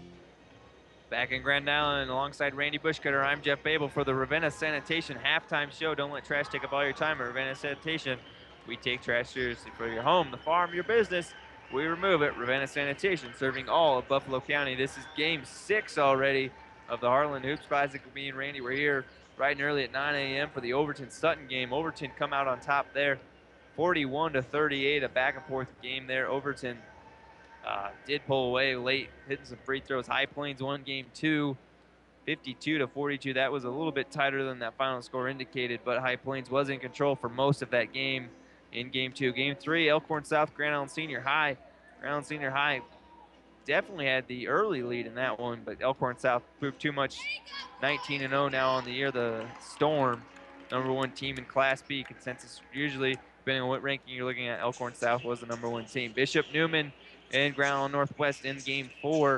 Back in Grand Island alongside Randy Bushcutter, I'm Jeff Babel for the Ravenna Sanitation halftime show. Don't let trash take up all your time at Ravenna Sanitation. We take trash seriously. For your home, the farm, your business, we remove it. Ravenna Sanitation, serving all of Buffalo County. This is game six already of the Heartland Hoops Classic. With me and Randy, we're here bright and early at nine A M for the Overton-Sutton game. Overton come out on top there, forty-one to thirty-eight, a back and forth game there. Overton Uh, did pull away late, hitting some free throws. High Plains won game two, fifty-two to forty-two. That was a little bit tighter than that final score indicated, but High Plains was in control for most of that game in game two. Game three, Elkhorn South, Grand Island Senior High. Grand Island Senior High definitely had the early lead in that one, but Elkhorn South proved too much. nineteen and oh now on the year. The Storm, number one team in Class B consensus. Usually, depending on what ranking you're looking at, Elkhorn South was the number one team. Bishop Neumann and Grand Island Northwest in game four,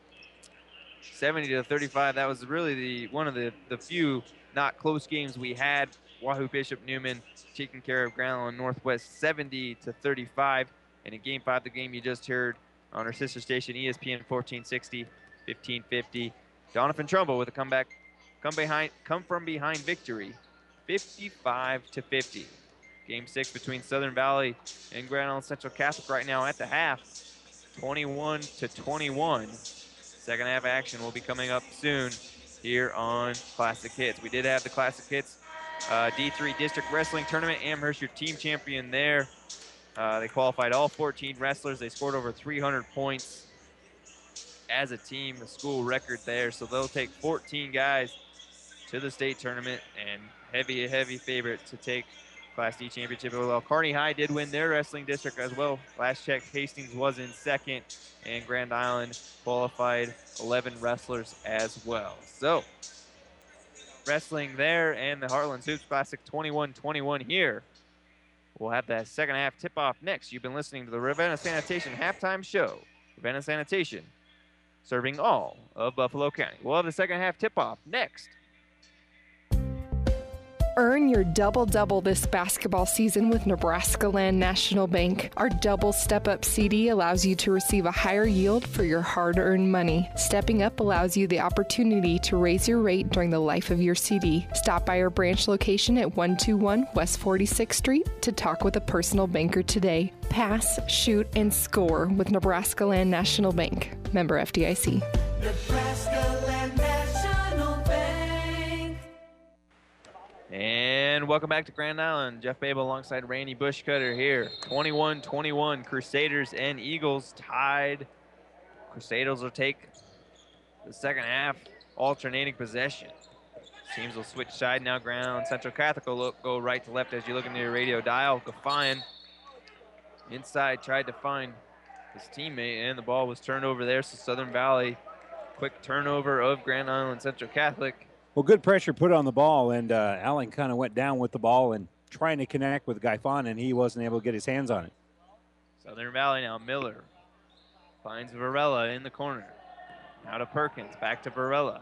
seventy to thirty-five. That was really the one of the, the few not close games we had. Wahoo Bishop Neumann taking care of Grand Island Northwest seventy to thirty-five. And in game five, the game you just heard on our sister station, E S P N fourteen sixty, fifteen fifty. Doniphan Trumbull with a comeback, come behind, come from behind victory, fifty-five to fifty. Game six between Southern Valley and Grand Island Central Catholic right now at the half, twenty-one to twenty-one. Second half action will be coming up soon here on Classic Hits. We did have the Classic Hits uh, D three District Wrestling Tournament. Amherst, your team champion there. Uh, they qualified all fourteen wrestlers. They scored over three hundred points as a team, a school record there. So they'll take fourteen guys to the state tournament, and heavy, heavy favorite to take Class D championship as well. Kearney High did win their wrestling district as well. Last check, Hastings was in second, and Grand Island qualified eleven wrestlers as well. So, wrestling there, and the Heartland Hoops Classic twenty-one twenty-one here. We'll have that second half tip-off next. You've been listening to the Ravenna Sanitation halftime show. Ravenna Sanitation, serving all of Buffalo County. We'll have the second half tip-off next. Earn your double-double this basketball season with Nebraska Land National Bank. Our double step-up C D allows you to receive a higher yield for your hard-earned money. Stepping up allows you the opportunity to raise your rate during the life of your C D. Stop by our branch location at one twenty-one West forty-sixth Street to talk with a personal banker today. Pass, shoot, and score with Nebraska Land National Bank. Member F D I C. Nebraska Land National Bank. And welcome back to Grand Island. Jeff Babel alongside Randy Bushcutter here. twenty-one twenty-one, Crusaders and Eagles tied. Crusaders will take the second half, alternating possession. Teams will switch side now. Grand Island Central Catholic will look, go right to left as you look into your radio dial. Gafian inside tried to find his teammate, and the ball was turned over there. So Southern Valley, quick turnover of Grand Island Central Catholic. Well, good pressure put on the ball, and uh, Allen kind of went down with the ball and trying to connect with Gaifon, and he wasn't able to get his hands on it. Southern Valley now, Miller finds Varela in the corner. Now to Perkins, back to Varela.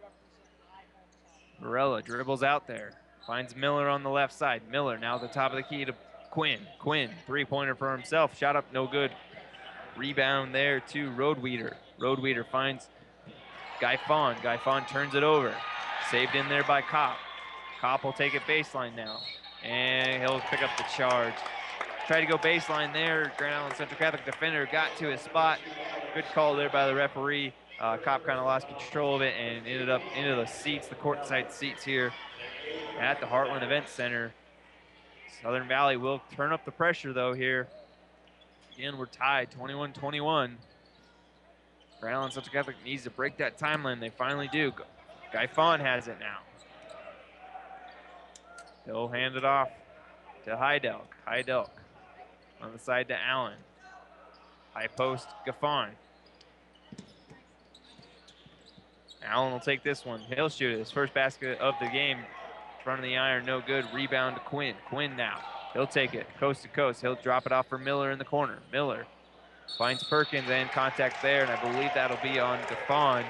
Varela dribbles out there, finds Miller on the left side. Miller now at the top of the key to Quinn. Quinn, three-pointer for himself, shot up, no good. Rebound there to Roadweeder. Roadweeder finds Gaifon. Gaifon turns it over. Saved in there by Kopp. Kopp will take it baseline now, and he'll pick up the charge. Tried to go baseline there. Grand Island Central Catholic defender got to his spot. Good call there by the referee. Uh, Kopp kind of lost control of it and ended up into the seats, the courtside seats here at the Heartland Event Center. Southern Valley will turn up the pressure though here. Again, we're tied twenty-one twenty-one. Grand Island Central Catholic needs to break that timeline. They finally do. Gaifon has it now. He'll hand it off to Heidelk. Heidelk on the side to Allen. High post, Gaifon. Allen will take this one. He'll shoot it. His first basket of the game. Front of the iron, no good. Rebound to Quinn. Quinn now. He'll take it coast to coast. He'll drop it off for Miller in the corner. Miller finds Perkins and contact there, and I believe that'll be on Gaifon.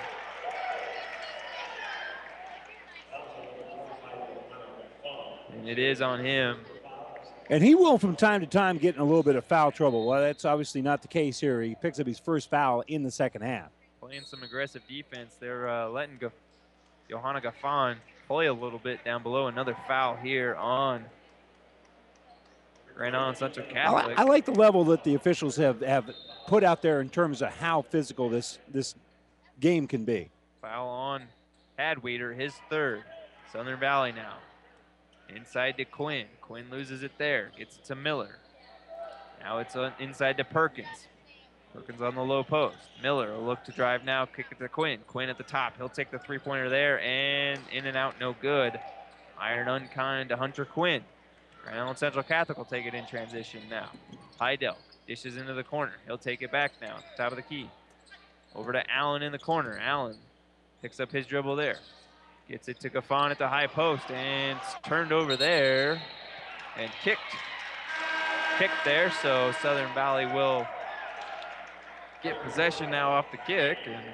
And it is on him. And he will, from time to time, get in a little bit of foul trouble. Well, that's obviously not the case here. He picks up his first foul in the second half. Playing some aggressive defense. They're uh, letting Ga- Johanna Gaifon play a little bit down below. Another foul here on Grand Island Central Catholic. I, li- I like the level that the officials have, have put out there in terms of how physical this, this game can be. Foul on Hadweeder, his third. Southern Valley now. Inside to Quinn. Quinn loses it there. Gets it to Miller. Now it's on inside to Perkins. Perkins on the low post. Miller will look to drive now. Kick it to Quinn. Quinn at the top. He'll take the three-pointer there, and in and out, no good. Iron unkind to Hunter Quinn. Grand Island Central Catholic will take it in transition now. Heidel dishes into the corner. He'll take it back now. Top of the key. Over to Allen in the corner. Allen picks up his dribble there. Gets it to Gaifon at the high post, and it's turned over there and kicked. Kicked there, so Southern Valley will get possession now off the kick and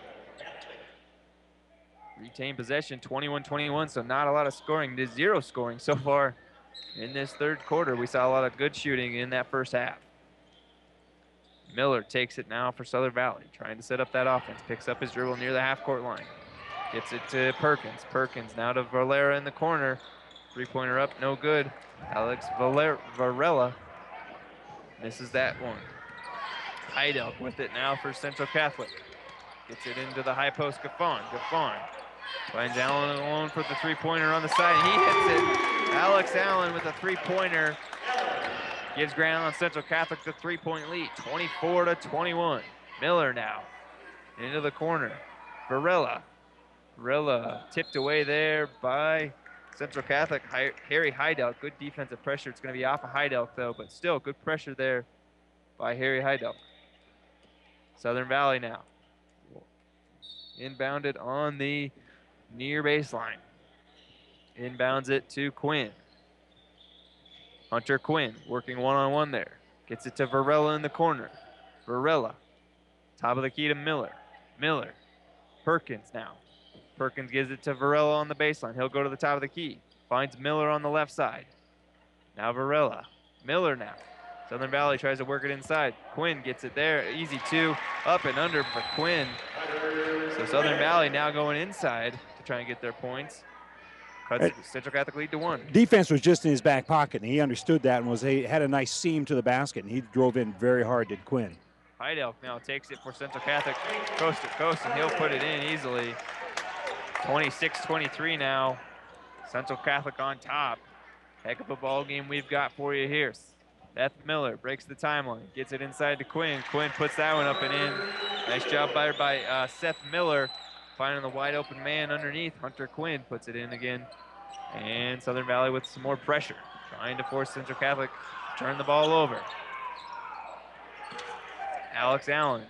retain possession twenty-one twenty-one, so not a lot of scoring. There's zero scoring so far in this third quarter. We saw a lot of good shooting in that first half. Miller takes it now for Southern Valley, trying to set up that offense. Picks up his dribble near the half-court line. Gets it to Perkins. Perkins now to Valera in the corner. Three-pointer up, no good. Alex Valer- Varela misses that one. Heidel with it now for Central Catholic. Gets it into the high post, Gaifon. Gaifon Finds Allen alone for the three-pointer on the side, and he hits it. Alex Allen with a three-pointer gives Grand Island Central Catholic the three-point lead, twenty-four to twenty-one. Miller now into the corner. Varela. Varela tipped away there by Central Catholic. Harry Heidelk, good defensive pressure. It's going to be off of Heidelk though, but still good pressure there by Harry Heidelk. Southern Valley now. Inbounded on the near baseline. Inbounds it to Quinn. Hunter Quinn working one-on-one there. Gets it to Varela in the corner. Varela. Top of the key to Miller. Miller. Perkins now. Perkins gives it to Varela on the baseline. He'll go to the top of the key. Finds Miller on the left side. Now Varela. Miller now. Southern Valley tries to work it inside. Quinn gets it there. Easy two. Up and under for Quinn. So Southern Valley now going inside to try and get their points. Cuts Central Catholic lead to one. Defense was just in his back pocket, and he understood that and was he had a nice seam to the basket, and he drove in very hard, did Quinn. Heidelk now takes it for Central Catholic coast to coast, and he'll put it in easily. twenty-six twenty-three now. Central Catholic on top. Heck of a ball game we've got for you here. Seth Miller breaks the timeline, gets it inside to Quinn. Quinn puts that one up and in. Nice job by, by uh, Seth Miller, finding the wide open man underneath. Hunter Quinn puts it in again. And Southern Valley with some more pressure, trying to force Central Catholic to turn the ball over. Alex Allen.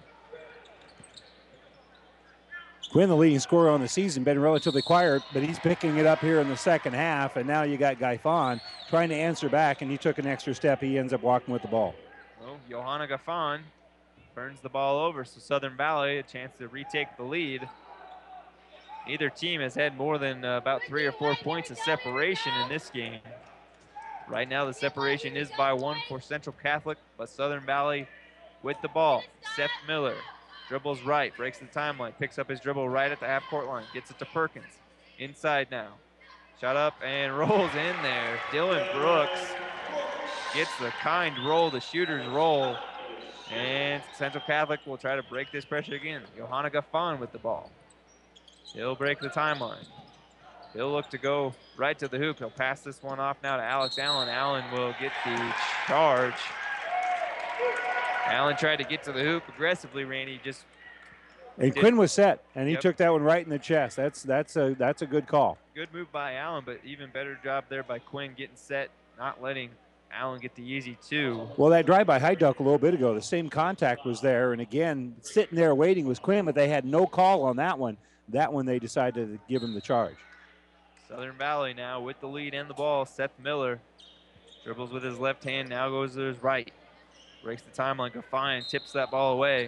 Quinn, the leading scorer on the season, been relatively quiet, but he's picking it up here in the second half, and now you got Guy Fawn trying to answer back, and he took an extra step. He ends up walking with the ball. Well, Johanna Gaffon burns the ball over, so Southern Valley a chance to retake the lead. Neither team has had more than uh, about three or four points of separation in this game. Right now the separation is by one for Central Catholic, but Southern Valley with the ball. Seth Miller dribbles right, breaks the timeline, picks up his dribble right at the half-court line, gets it to Perkins. Inside now. Shot up and rolls in there. Dylan Brooks gets the kind roll, the shooter's roll. And Central Catholic will try to break this pressure again. Johanna Gaffon with the ball. He'll break the timeline. He'll look to go right to the hoop. He'll pass this one off now to Alex Allen. Allen will get the charge. Allen tried to get to the hoop aggressively, Randy. Just and Quinn was set, and he Yep. took that one right in the chest. That's that's a that's a good call. good move by Allen, but even better job there by Quinn getting set, not letting Allen get the easy two. Well, that drive by Heidelk a little bit ago, the same contact was there, and again, sitting there waiting was Quinn, but they had no call on that one. That one they decided to give him the charge. Southern Valley now with the lead and the ball. Seth Miller dribbles with his left hand, now goes to his right. Breaks the timeline, Gaffon tips that ball away.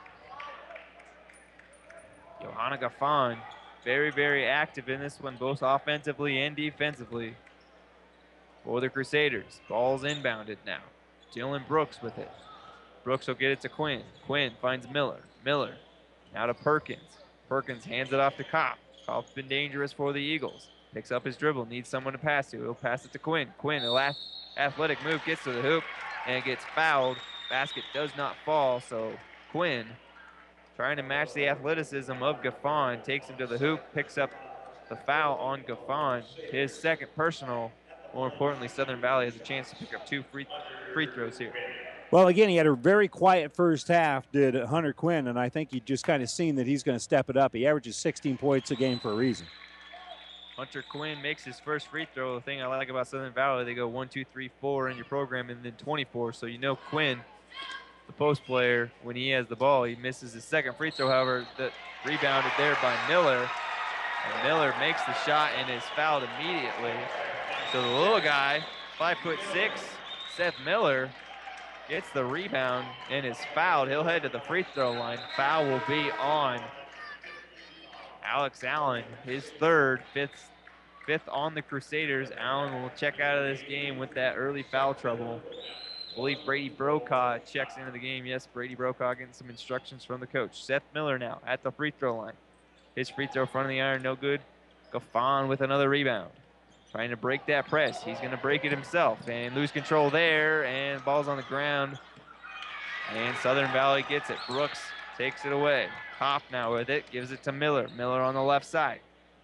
Johanna Gaffon, very, very active in this one, both offensively and defensively for the Crusaders. Ball's inbounded now. Dylan Brooks with it. Brooks will get it to Quinn. Quinn finds Miller. Miller now to Perkins. Perkins hands it off to Kopp. Kopp's been dangerous for the Eagles. Picks up his dribble, needs someone to pass to. He'll pass it to Quinn. Quinn, a athletic move, gets to the hoop and gets fouled. Basket does not fall, so Quinn, trying to match the athleticism of Gaffon, takes him to the hoop, picks up the foul on Gaffon. His second personal. More importantly, Southern Valley has a chance to pick up two free, free throws here. Well, again, he had a very quiet first half, did Hunter Quinn, and I think you just kind of seen that he's going to step it up. He averages sixteen points a game for a reason. Hunter Quinn makes his first free throw. The thing I like about Southern Valley, they go one, two, three, four in your program, and then twenty-four. So you know Quinn, the post player, when he has the ball, he misses his second free throw. However, the rebounded there by Miller. And Miller makes the shot and is fouled immediately. So the little guy, five foot six, Seth Miller, gets the rebound and is fouled. He'll head to the free throw line. Foul will be on Alex Allen, his third, fifth, fifth on the Crusaders. Allen will check out of this game with that early foul trouble. I believe Brady Brokaw checks into the game. Yes, Brady Brokaw getting some instructions from the coach. Seth Miller now at the free throw line. His free throw front of the iron, no good. Gaffon with another rebound. Trying to break that press. He's going to break it himself and lose control there, and ball's on the ground. And Southern Valley gets it. Brooks takes it away. Kopp now with it, gives it to Miller. Miller on the left side.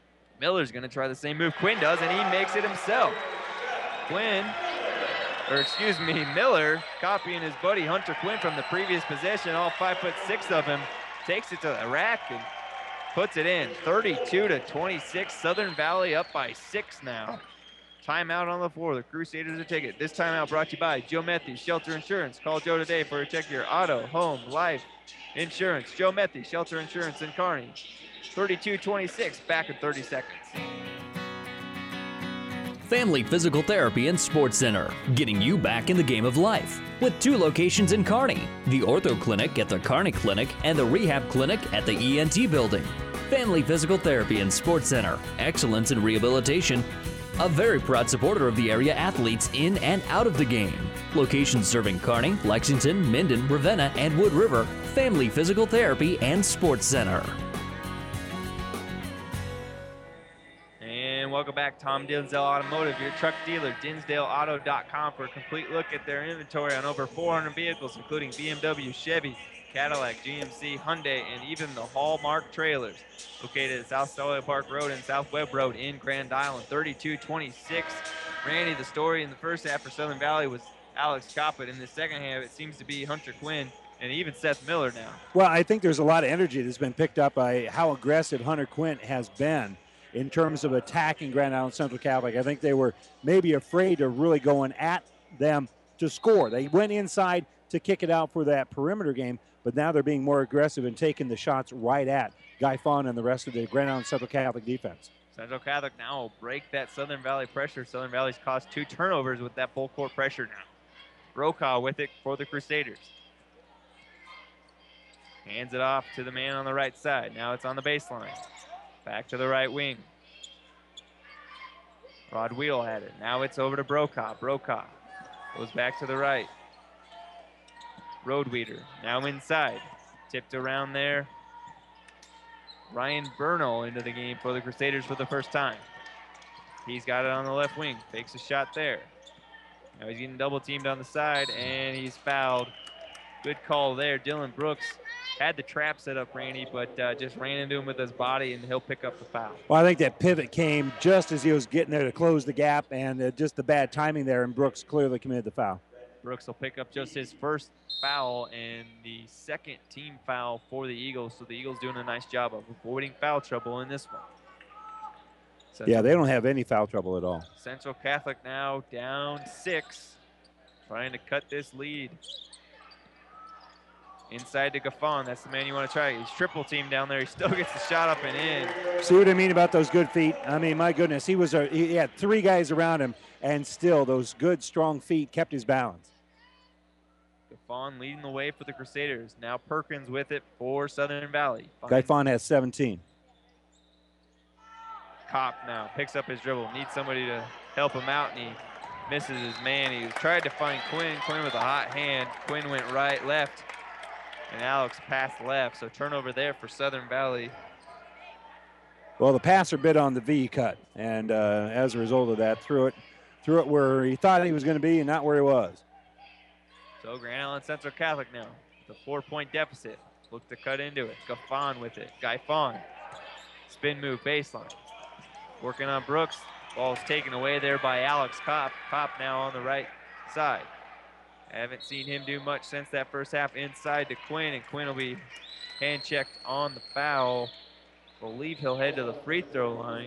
Miller's going to try the same move Quinn does, and he makes it himself. Quinn, or excuse me, Miller, copying his buddy Hunter Quinn from the previous possession, all five foot six of him, takes it to the rack and puts it in. thirty-two to twenty-six, Southern Valley up by six now. Timeout on the floor. The Crusaders will take it. This timeout brought to you by Joe Methy, Shelter Insurance. Call Joe today for a check your auto, home, life insurance. Joe Methy, Shelter Insurance in Kearney. thirty-two twenty-six, back in thirty seconds. Family Physical Therapy and Sports Center, getting you back in the game of life. With two locations in Kearney, the Ortho Clinic at the Kearney Clinic and the Rehab Clinic at the E N T Building. Family Physical Therapy and Sports Center, excellence in rehabilitation. A very proud supporter of the area athletes in and out of the game. Locations serving Kearney, Lexington, Minden, Ravenna, and Wood River. Family Physical Therapy and Sports Center. And welcome back, Tom Dinsdale Automotive, your truck dealer, dinsdale auto dot com, for a complete look at their inventory on over four hundred vehicles, including B M W, Chevy, Cadillac, G M C, Hyundai, and even the Hallmark trailers. Located at South Stella Park Road and South Webb Road in Grand Island. thirty-two twenty-six. Randy, the story in the first half for Southern Valley was Alex Coppett. In the second half, it seems to be Hunter Quinn and even Seth Miller now. Well, I think there's a lot of energy that's been picked up by how aggressive Hunter Quinn has been in terms of attacking Grand Island Central Catholic. I think they were maybe afraid of really going at them to score. They went inside to kick it out for that perimeter game, but now they're being more aggressive and taking the shots right at Guy Fawn and the rest of the Grand Island Central Catholic defense. Central Catholic now will break that Southern Valley pressure. Southern Valley's caused two turnovers with that full court pressure now. Brokaw with it for the Crusaders. Hands it off to the man on the right side. Now it's on the baseline. Back to the right wing. Rod Wheel had it. Now it's over to Brokaw. Brokaw goes back to the right. Roadweeder now inside. Tipped around there. Ryan Bernal into the game for the Crusaders for the first time. He's got it on the left wing. Fakes a shot there. Now he's getting double teamed on the side, and he's fouled. Good call there. Dylan Brooks had the trap set up, Randy, but uh, just ran into him with his body, and he'll pick up the foul. Well, I think that pivot came just as he was getting there to close the gap, and uh, just the bad timing there, and Brooks clearly committed the foul. Brooks will pick up just his first foul and the second team foul for the Eagles, so the Eagles doing a nice job of avoiding foul trouble in this one. Central, yeah, they don't have any foul trouble at all. Central Catholic now down six, trying to cut this lead. Inside to Gaffon. That's the man you want to try. He's triple team down there. He still gets the shot up and in. See what I mean about those good feet? I mean, my goodness, he was a, he had three guys around him, and still those good, strong feet kept his balance. Gaffon leading the way for the Crusaders. Now Perkins with it for Southern Valley. Gaffon has seventeen. Kopp now picks up his dribble. Needs somebody to help him out, and he misses his man. He tried to find Quinn. Quinn with a hot hand. Quinn went right, left. And Alex passed left, so turnover there for Southern Valley. Well, the passer bit on the V cut, and uh, as a result of that, threw it, threw it where he thought he was going to be and not where he was. So Grand Island Central Catholic now, the four-point deficit. Look to cut into it. Gaffon with it. Guy Fawn. Spin move baseline. Working on Brooks. Ball's taken away there by Alex Kopp. Kopp now on the right side. Haven't seen him do much since that first half. Inside to Quinn, and Quinn will be hand checked on the foul. Believe he'll head to the free throw line.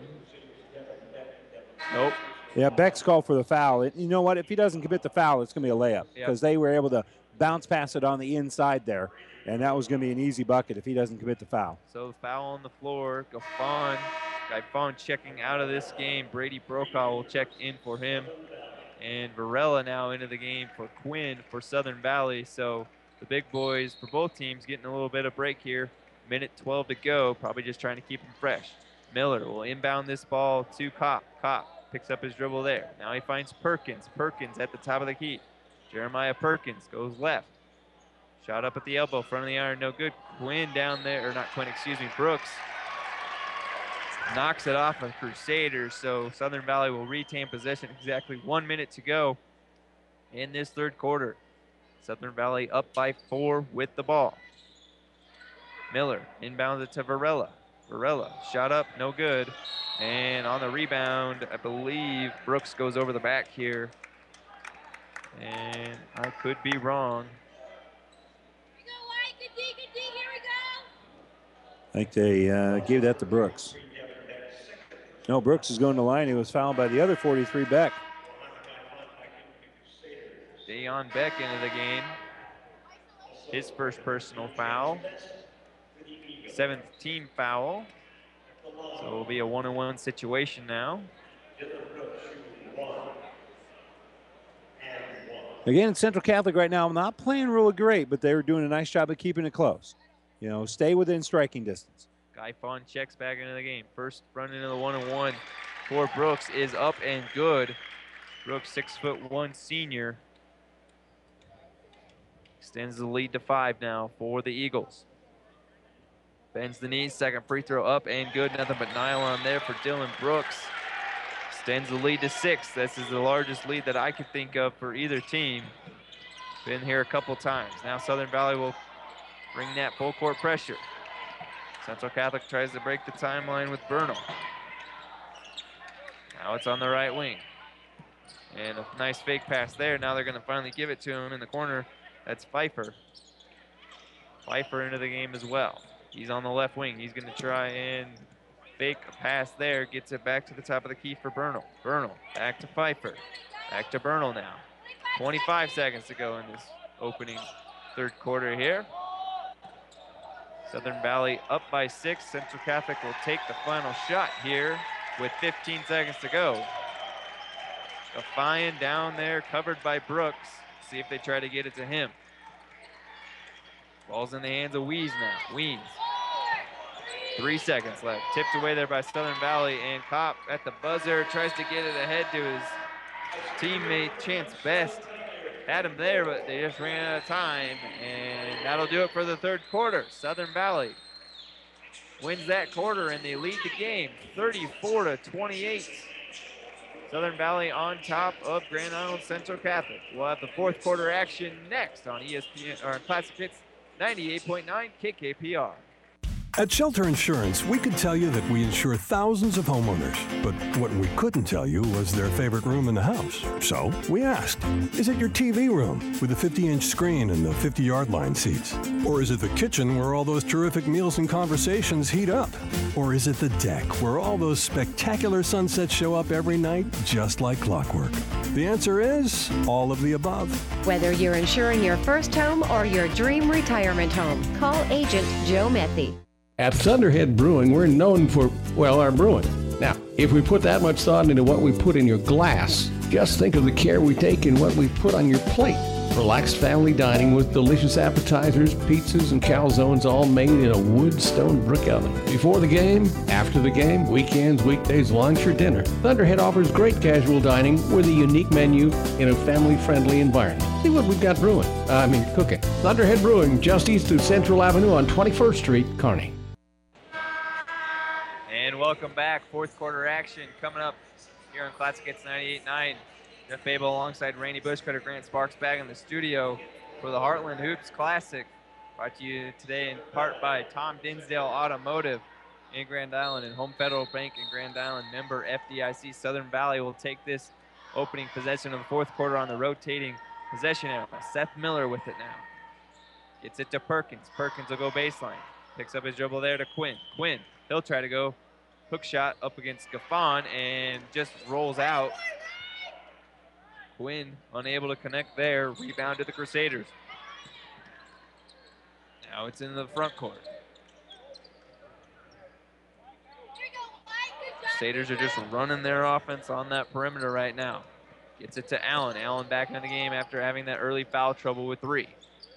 Nope. Yeah, Beck's called for the foul. It, you know what? If he doesn't commit the foul, it's going to be a layup because yep. they were able to bounce pass it on the inside there, and that was going to be an easy bucket if he doesn't commit the foul. So the foul on the floor. Gaffon, Gaffon checking out of this game. Brady Brokaw will check in for him. And Varela now into the game for Quinn for Southern Valley. So the big boys for both teams getting a little bit of break here. Minute twelve to go, probably just trying to keep them fresh. Miller will inbound this ball to Kopp. Kopp picks up his dribble there. Now he finds Perkins. Perkins at the top of the key. Jeremiah Perkins goes left. Shot up at the elbow, front of the iron, no good. Quinn down there, or not Quinn, excuse me, Brooks. Knocks it off of Crusaders, so Southern Valley will retain possession. Exactly one minute to go in this third quarter. Southern Valley up by four with the ball. Miller inbounds it to Varela. Varela, shot up, no good. And on the rebound, I believe Brooks goes over the back here. And I could be wrong. I think they uh, gave that to Brooks. No, Brooks is going to line. He was fouled by the other forty-three, Beck. Dayon Beck into the game. His first personal foul. Seventh team foul. So it'll be a one-on-one situation now. Again, Central Catholic right now not playing really great, but they were doing a nice job of keeping it close. You know, stay within striking distance. Guy Fawn checks back into the game. First run into the one-on-one for Brooks is up and good. Brooks, six foot one senior. Extends the lead to five now for the Eagles. Bends the knees, second free throw up and good. Nothing but nylon there for Dylan Brooks. Extends the lead to six. This is the largest lead that I could think of for either team. Been here a couple times. Now Southern Valley will bring that full court pressure. Central Catholic tries to break the timeline with Burnham. Now it's on the right wing. And a nice fake pass there. Now they're going to finally give it to him in the corner. That's Pfeiffer. Pfeiffer into the game as well. He's on the left wing. He's going to try and fake a pass there. Gets it back to the top of the key for Burnell. Burnell back to Pfeiffer. Back to Burnell now. twenty-five seconds to go in this opening third quarter here. Southern Valley up by six. Central Catholic will take the final shot here with fifteen seconds to go. Defiant down there, covered by Brooks. See if they try to get it to him. Ball's in the hands of Wees now. Wees. Three seconds left. Tipped away there by Southern Valley, and Kopp at the buzzer tries to get it ahead to his teammate Chance Best. Had him there, but they just ran out of time, and that'll do it for the third quarter. Southern Valley wins that quarter, and they lead the game thirty-four to twenty-eight. Southern Valley on top of Grand Island Central Catholic. We'll have the fourth quarter action next on E S P N or on Classic Hits ninety-eight point nine K K P R. At Shelter Insurance, we could tell you that we insure thousands of homeowners, but what we couldn't tell you was their favorite room in the house. So we asked, is it your T V room with the fifty inch screen and the fifty yard line seats? Or is it the kitchen where all those terrific meals and conversations heat up? Or is it the deck where all those spectacular sunsets show up every night just like clockwork? The answer is all of the above. Whether you're insuring your first home or your dream retirement home, call Agent Joe Methy. At Thunderhead Brewing, we're known for, well, our brewing. Now, if we put that much thought into what we put in your glass, just think of the care we take in what we put on your plate. Relaxed family dining with delicious appetizers, pizzas, and calzones all made in a wood stone brick oven. Before the game, after the game, weekends, weekdays, lunch, or dinner, Thunderhead offers great casual dining with a unique menu in a family-friendly environment. See what we've got brewing. Uh, I mean, cooking. Thunderhead Brewing, just east of Central Avenue on twenty-first Street, Kearney. And welcome back. Fourth quarter action coming up here on Classic Hits ninety-eight point nine. Jeff Babel alongside Randy Bushcutter, Grant Sparks back in the studio for the Heartland Hoops Classic. Brought to you today in part by Tom Dinsdale Automotive in Grand Island and Home Federal Bank in Grand Island. Member F D I C. Southern Valley will take this opening possession of the fourth quarter on the rotating possession arrow. Seth Miller with it now. Gets it to Perkins. Perkins will go baseline. Picks up his dribble there to Quinn. Quinn, he'll try to go hook shot up against Gaffon and just rolls out. Quinn unable to connect there. Rebound to the Crusaders. Now it's in the front court. Crusaders are just running their offense on that perimeter right now. Gets it to Allen. Allen back in the game after having that early foul trouble with three.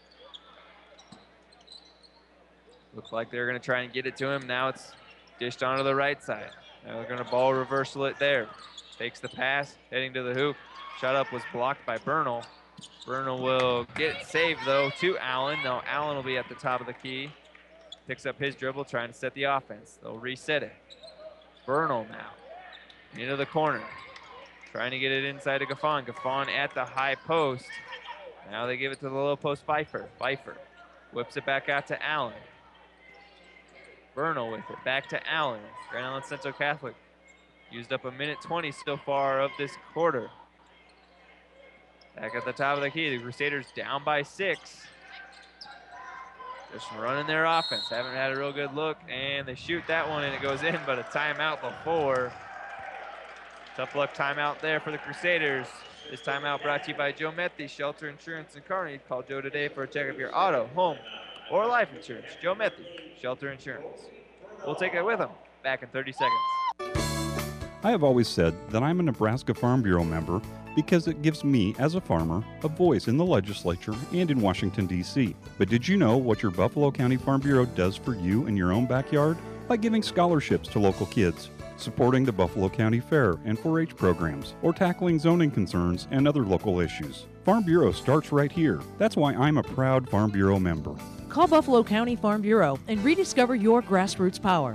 Looks like they're going to try and get it to him. Now it's dished onto the right side. Now they're going to ball reversal it there. Takes the pass, heading to the hoop. Shot up was blocked by Bernal. Bernal will get it saved, though, to Allen. Now Allen will be at the top of the key. Picks up his dribble, trying to set the offense. They'll reset it. Bernal now into the corner. Trying to get it inside to Gaffon. Gaffon at the high post. Now they give it to the low post Pfeiffer. Pfeiffer whips it back out to Allen. Burnell with it. Back to Allen. Grand Island Central Catholic used up a minute twenty so far of this quarter. Back at the top of the key, the Crusaders down by six. Just running their offense. Haven't had a real good look, and they shoot that one, and it goes in, but a timeout before. Tough luck timeout there for the Crusaders. This timeout brought to you by Joe Methy, Shelter Insurance in Kearney. Call Joe today for a check of your auto, home, or life insurance. Joe Methy, Shelter Insurance. We'll take it with them. Back in thirty seconds. I have always said that I'm a Nebraska Farm Bureau member because it gives me, as a farmer, a voice in the legislature and in Washington, D C But did you know what your Buffalo County Farm Bureau does for you in your own backyard? By giving scholarships to local kids, supporting the Buffalo County Fair and four H programs, or tackling zoning concerns and other local issues. Farm Bureau starts right here. That's why I'm a proud Farm Bureau member. Call Buffalo County Farm Bureau and rediscover your grassroots power.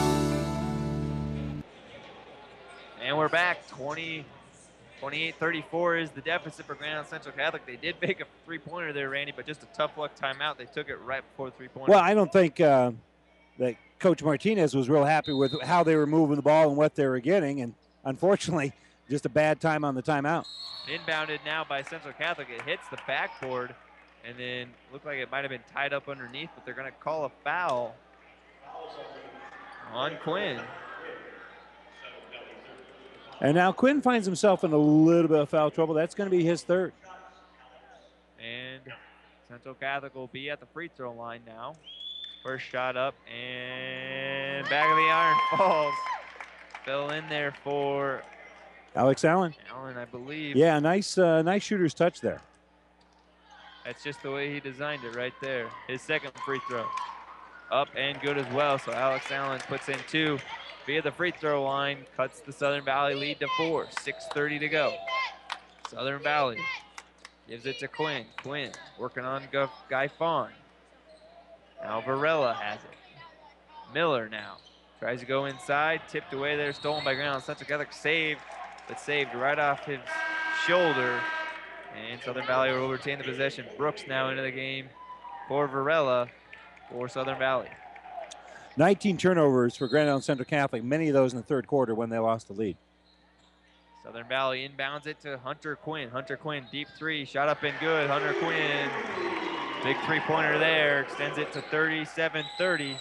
And we're back. twenty, twenty-eight thirty-four is the deficit for Grand Island Central Catholic. They did make a three-pointer there, Randy, but just a tough luck timeout. They took it right before the three-pointer. Well, I don't think uh, that Coach Martinez was real happy with how they were moving the ball and what they were getting, and unfortunately, just a bad time on the timeout. Inbounded now by Central Catholic. It hits the backboard, and then looked like it might have been tied up underneath, but they're going to call a foul on Quinn. And now Quinn finds himself in a little bit of foul trouble. That's going to be his third. And Central Catholic will be at the free throw line now. First shot up, and back of the iron falls. Fell in there for Alex Allen. Allen, I believe. Yeah, nice, uh, nice shooter's touch there. That's just the way he designed it right there. His second free throw. Up and good as well, so Alex Allen puts in two via the free throw line, cuts the Southern Valley lead to four. six thirty to go. Southern Valley gives it to Quinn. Quinn working on Guy Fawn. Now Varela has it. Miller now tries to go inside, tipped away there, stolen by Grand Island Central Catholic, saved, but saved right off his shoulder. And Southern Valley will retain the possession. Brooks now into the game for Varela for Southern Valley. nineteen turnovers for Grand Island Central Catholic, many of those in the third quarter when they lost the lead. Southern Valley inbounds it to Hunter Quinn. Hunter Quinn, deep three, shot up and good. Hunter Quinn, big three-pointer there, extends it to thirty-seven thirty.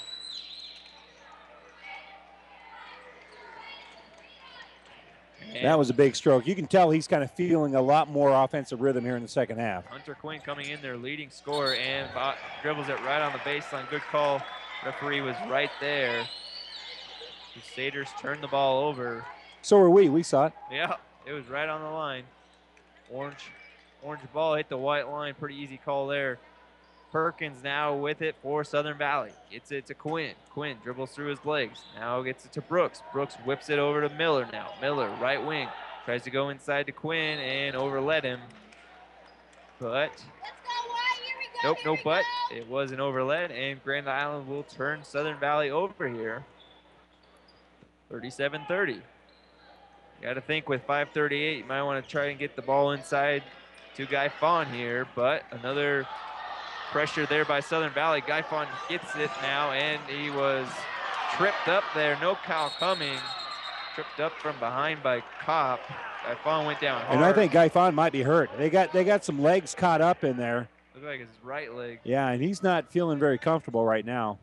That was a big stroke. You can tell he's kind of feeling a lot more offensive rhythm here in the second half. Hunter Quinn coming in their leading scorer and dribbles it right on the baseline. Good call. Referee was right there. Crusaders turned the ball over. So are we. We saw it. Yeah, it was right on the line. Orange, orange ball hit the white line. Pretty easy call there. Perkins now with it for Southern Valley. Gets it to Quinn. Quinn dribbles through his legs. Now gets it to Brooks. Brooks whips it over to Miller now. Miller, right wing. Tries to go inside to Quinn and overlet him. But, nope, no but. It was an overlet, and Grand Island will turn Southern Valley over here. thirty-seven thirty. Got to think with five thirty-eight, you might want to try and get the ball inside to Guy Fawn here, but another pressure there by Southern Valley. Guy Fawn gets it now, and he was tripped up there. No foul coming. Tripped up from behind by Kopp. Guy Fawn went down hard. And I think Guy Fawn might be hurt. They got they got some legs caught up in there. Looks like his right leg. Yeah, and he's not feeling very comfortable right now.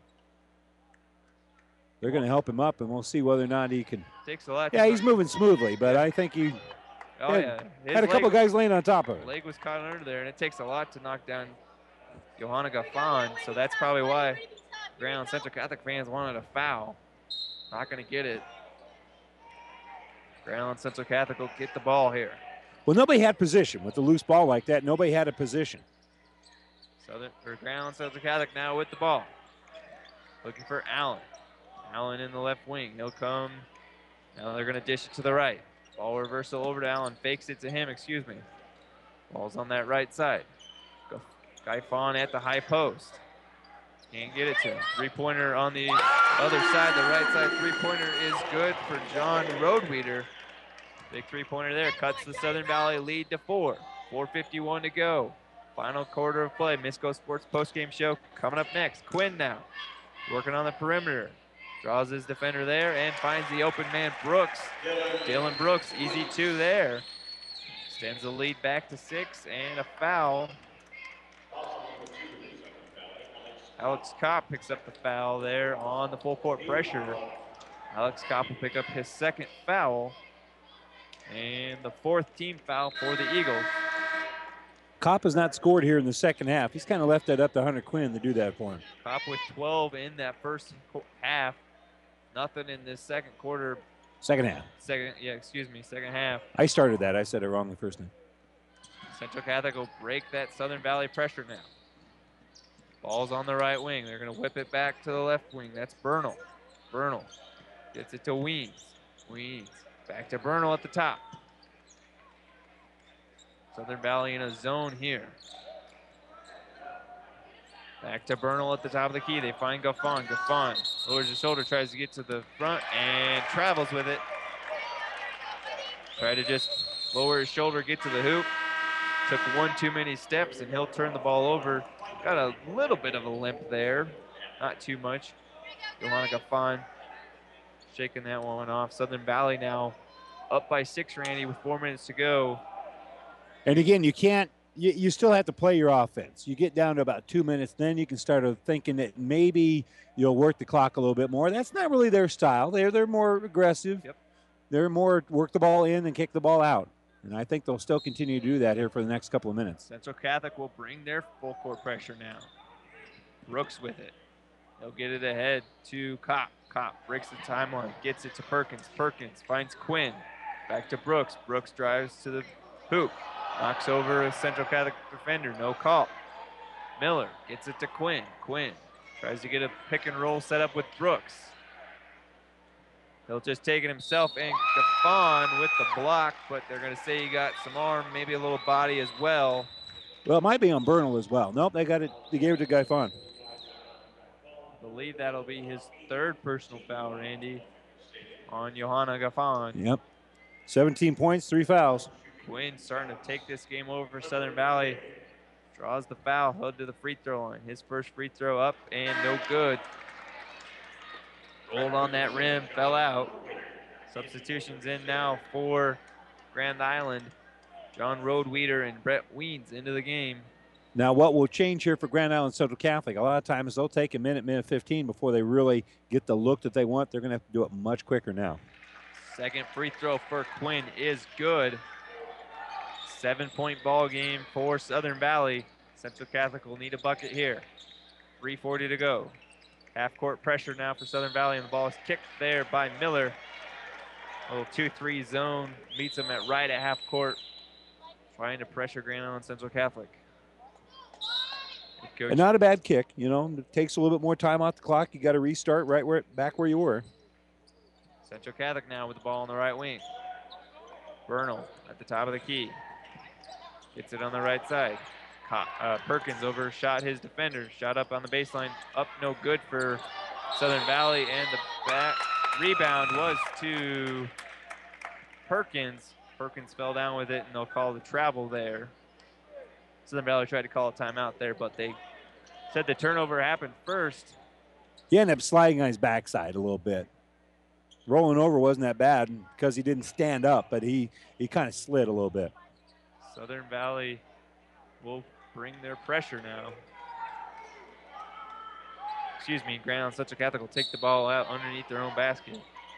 They're going to help him up, and we'll see whether or not he can. Takes a lot. Yeah, he's moving smoothly, but I think he oh, had, yeah. His had a couple leg, guys laying on top of it. Leg was caught under there, and it takes a lot to knock down Johanna Gaffon, so that's probably why Grand Island Central Catholic fans wanted a foul. Not going to get it. Grand Island Central Catholic will get the ball here. Well, nobody had position. With the loose ball like that, nobody had a position. Southern, or Grand Island Central Catholic now with the ball. Looking for Allen. Allen in the left wing. He'll come. Now they're going to dish it to the right. Ball reversal over to Allen. Fakes it to him, excuse me. Ball's on that right side. Guy Fawn at the high post. Can't get it to him. Three-pointer on the other side. The right side three-pointer is good for John Roadweeder. Big three-pointer there. Cuts the Southern Valley lead to four. four fifty-one to go. Final quarter of play. Misco Sports postgame show coming up next. Quinn now working on the perimeter. Draws his defender there and finds the open man, Brooks. Dylan Brooks, easy two there. Extends the lead back to six, and a foul. Alex Kopp picks up the foul there on the full court pressure. Alex Kopp will pick up his second foul, and the fourth team foul for the Eagles. Kopp has not scored here in the second half. He's kind of left that up to Hunter Quinn to do that for him. Kopp with twelve in that first half. Nothing in this second quarter. Second half. Second, yeah, excuse me, second half. I started that. I said it wrong the first time. Central Catholic will break that Southern Valley pressure now. Ball's on the right wing. They're going to whip it back to the left wing. That's Bernal. Bernal gets it to Weens. Weens back to Bernal at the top. Southern Valley in a zone here. Back to Bernal at the top of the key. They find Gaffon. Gaffon lowers his shoulder, tries to get to the front, and travels with it. Try to just lower his shoulder, get to the hoop. Took one too many steps, and he'll turn the ball over. Got a little bit of a limp there. Not too much. Johanna Gaffon shaking that one off. Southern Valley now up by six, Randy, with four minutes to go. And again, you can't, you, you still have to play your offense. You get down to about two minutes, then you can start thinking that maybe you'll work the clock a little bit more. That's not really their style. They're, they're more aggressive. Yep. They're more work the ball in and kick the ball out. And I think they'll still continue to do that here for the next couple of minutes. Central Catholic will bring their full court pressure now. Brooks with it. They'll get it ahead to Kopp. Kopp breaks the timeline, gets it to Perkins. Perkins finds Quinn. Back to Brooks. Brooks drives to the hoop. Knocks over a Central Catholic defender. No call. Miller gets it to Quinn. Quinn tries to get a pick and roll set up with Brooks. He'll just take it himself, and Gaffon with the block, but they're going to say he got some arm, maybe a little body as well. Well, it might be on Bernal as well. Nope, they got it. They gave it to Gaffon. I believe that'll be his third personal foul, Randy, on Johanna Gaffon. Yep. seventeen points, three fouls. Quinn starting to take this game over for Southern Valley. Draws the foul, held to the free throw line. His first free throw up and no good. Rolled on that rim, fell out. Substitutions in now for Grand Island. John Roadweeder and Brett Weens into the game. Now, what will change here for Grand Island Central Catholic? A lot of times they'll take a minute, minute fifteen before they really get the look that they want. They're going to have to do it much quicker now. Second free throw for Quinn is good. Seven-point ball game for Southern Valley. Central Catholic will need a bucket here. three forty to go. Half-court pressure now for Southern Valley, and the ball is kicked there by Miller. A little two three zone meets them at right at half-court, trying to pressure Grand Island Central Catholic. And not a bad kick, you know. It takes a little bit more time off the clock. You got to restart right where back where you were. Central Catholic now with the ball on the right wing. Bernal at the top of the key. Gets it on the right side. Uh, Perkins overshot his defender. Shot up on the baseline. Up no good for Southern Valley. And the back rebound was to Perkins. Perkins fell down with it, and they'll call the travel there. Southern Valley tried to call a timeout there, but they said the turnover happened first. He ended up sliding on his backside a little bit. Rolling over wasn't that bad because he didn't stand up, but he, he kind of slid a little bit. Southern Valley will bring their pressure now. Excuse me, Grand Island Central Catholic will take the ball out underneath their own basket.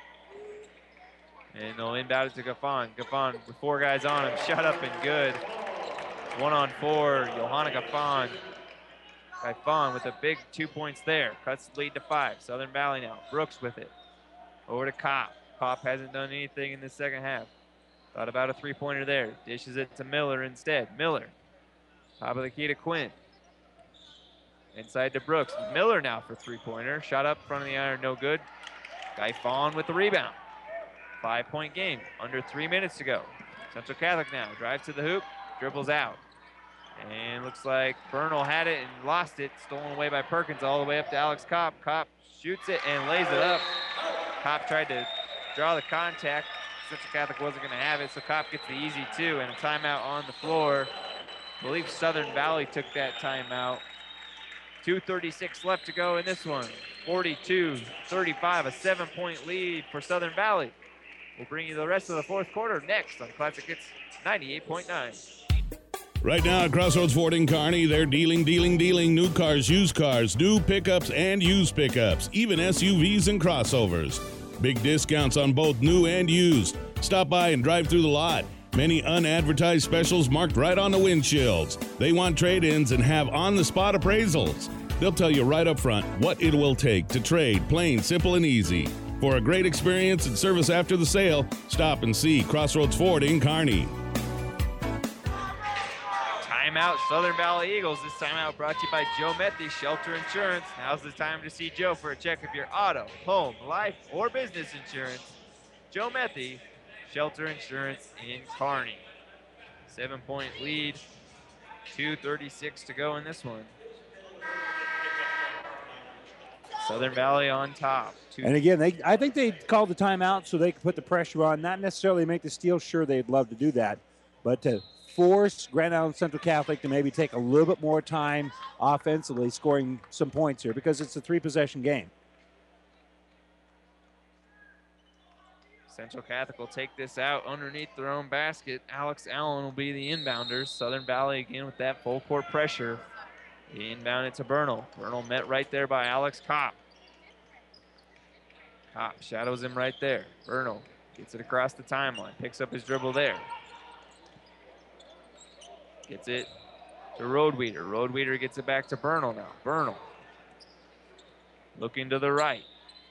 And they'll inbound it to Gaffon. Gaffon with four guys on him, shot up and good. One on four, Johanna Gaffon. Gaffon with a big two points there. Cuts the lead to five. Southern Valley now. Brooks with it. Over to Kopp. Kopp hasn't done anything in the second half. Thought about a three-pointer there. Dishes it to Miller instead. Miller. Top of the key to Quinn. Inside to Brooks. Miller now for three-pointer. Shot up front of the iron, no good. Gaffon with the rebound. Five-point game. Under three minutes to go. Central Catholic now. Drives to the hoop. Dribbles out. And looks like Bernal had it and lost it. Stolen away by Perkins all the way up to Alex Kopp. Kopp shoots it and lays it up. Kopp tried to draw the contact. Central Catholic wasn't going to have it, so Kopp gets the easy two and a timeout on the floor. I believe Southern Valley took that timeout. two thirty-six left to go in this one. forty-two thirty-five, a seven-point lead for Southern Valley. We'll bring you the rest of the fourth quarter next on Classic Hits ninety-eight point nine. Right now at Crossroads Ford in Kearney, they're dealing, dealing, dealing new cars, used cars, new pickups and used pickups, even S U Vs and crossovers. Big discounts on both new and used. Stop by and drive through the lot. Many unadvertised specials marked right on the windshields. They want trade-ins and have on-the-spot appraisals. They'll tell you right up front what it will take to trade, plain, simple, and easy. For a great experience and service after the sale, stop and see Crossroads Ford in Kearney. Timeout, Southern Valley Eagles. This timeout brought to you by Joe Methy, Shelter Insurance. Now's the time to see Joe for a check of your auto, home, life, or business insurance. Joe Methy, Shelter Insurance in Kearney. Seven-point lead, two thirty-six to go in this one. Southern Valley on top. Two. And again, they I think they called the timeout so they could put the pressure on, not necessarily make the steal. Sure, they'd love to do that, but to force Grand Island Central Catholic to maybe take a little bit more time offensively, scoring some points here because it's a three-possession game. Central Catholic will take this out underneath their own basket. Alex Allen will be the inbounders. Southern Valley again with that full court pressure. Inbound it to Bernal. Bernal met right there by Alex Kopp. Kopp shadows him right there. Bernal gets it across the timeline. Picks up his dribble there. Gets it to Roadweeder. Roadweeder gets it back to Bernal now. Bernal looking to the right.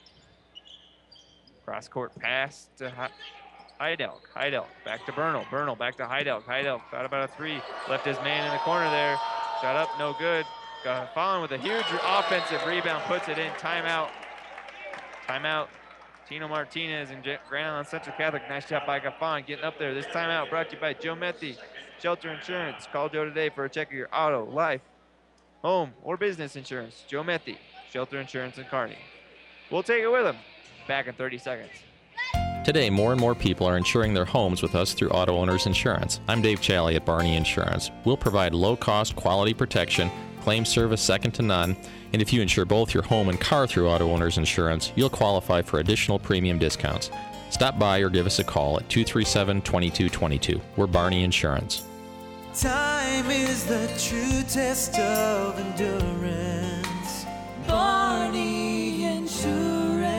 Cross court pass to Heidelk. Heidelk back to Bernal. Bernal back to Heidelk. Heidelk got about a three. Left his man in the corner there. Shot up, no good. Got Gafan with a huge offensive rebound, puts it in. Timeout. Timeout. Tino Martinez and Grand Island Central Catholic. Nice shot by Gafan getting up there. This timeout brought to you by Joe Methy, Shelter Insurance. Call Joe today for a check of your auto, life, home, or business insurance. Joe Methy, Shelter Insurance in Kearney. We'll take it with him. Back in thirty seconds. Today, more and more people are insuring their homes with us through Auto Owners Insurance. I'm Dave Challey at Barney Insurance. We'll provide low-cost, quality protection, claim service second to none, and if you insure both your home and car through Auto Owners Insurance, you'll qualify for additional premium discounts. Stop by or give us a call at two three seven, two two two two. We're Barney Insurance. Time is the true test of endurance. Barney Insurance.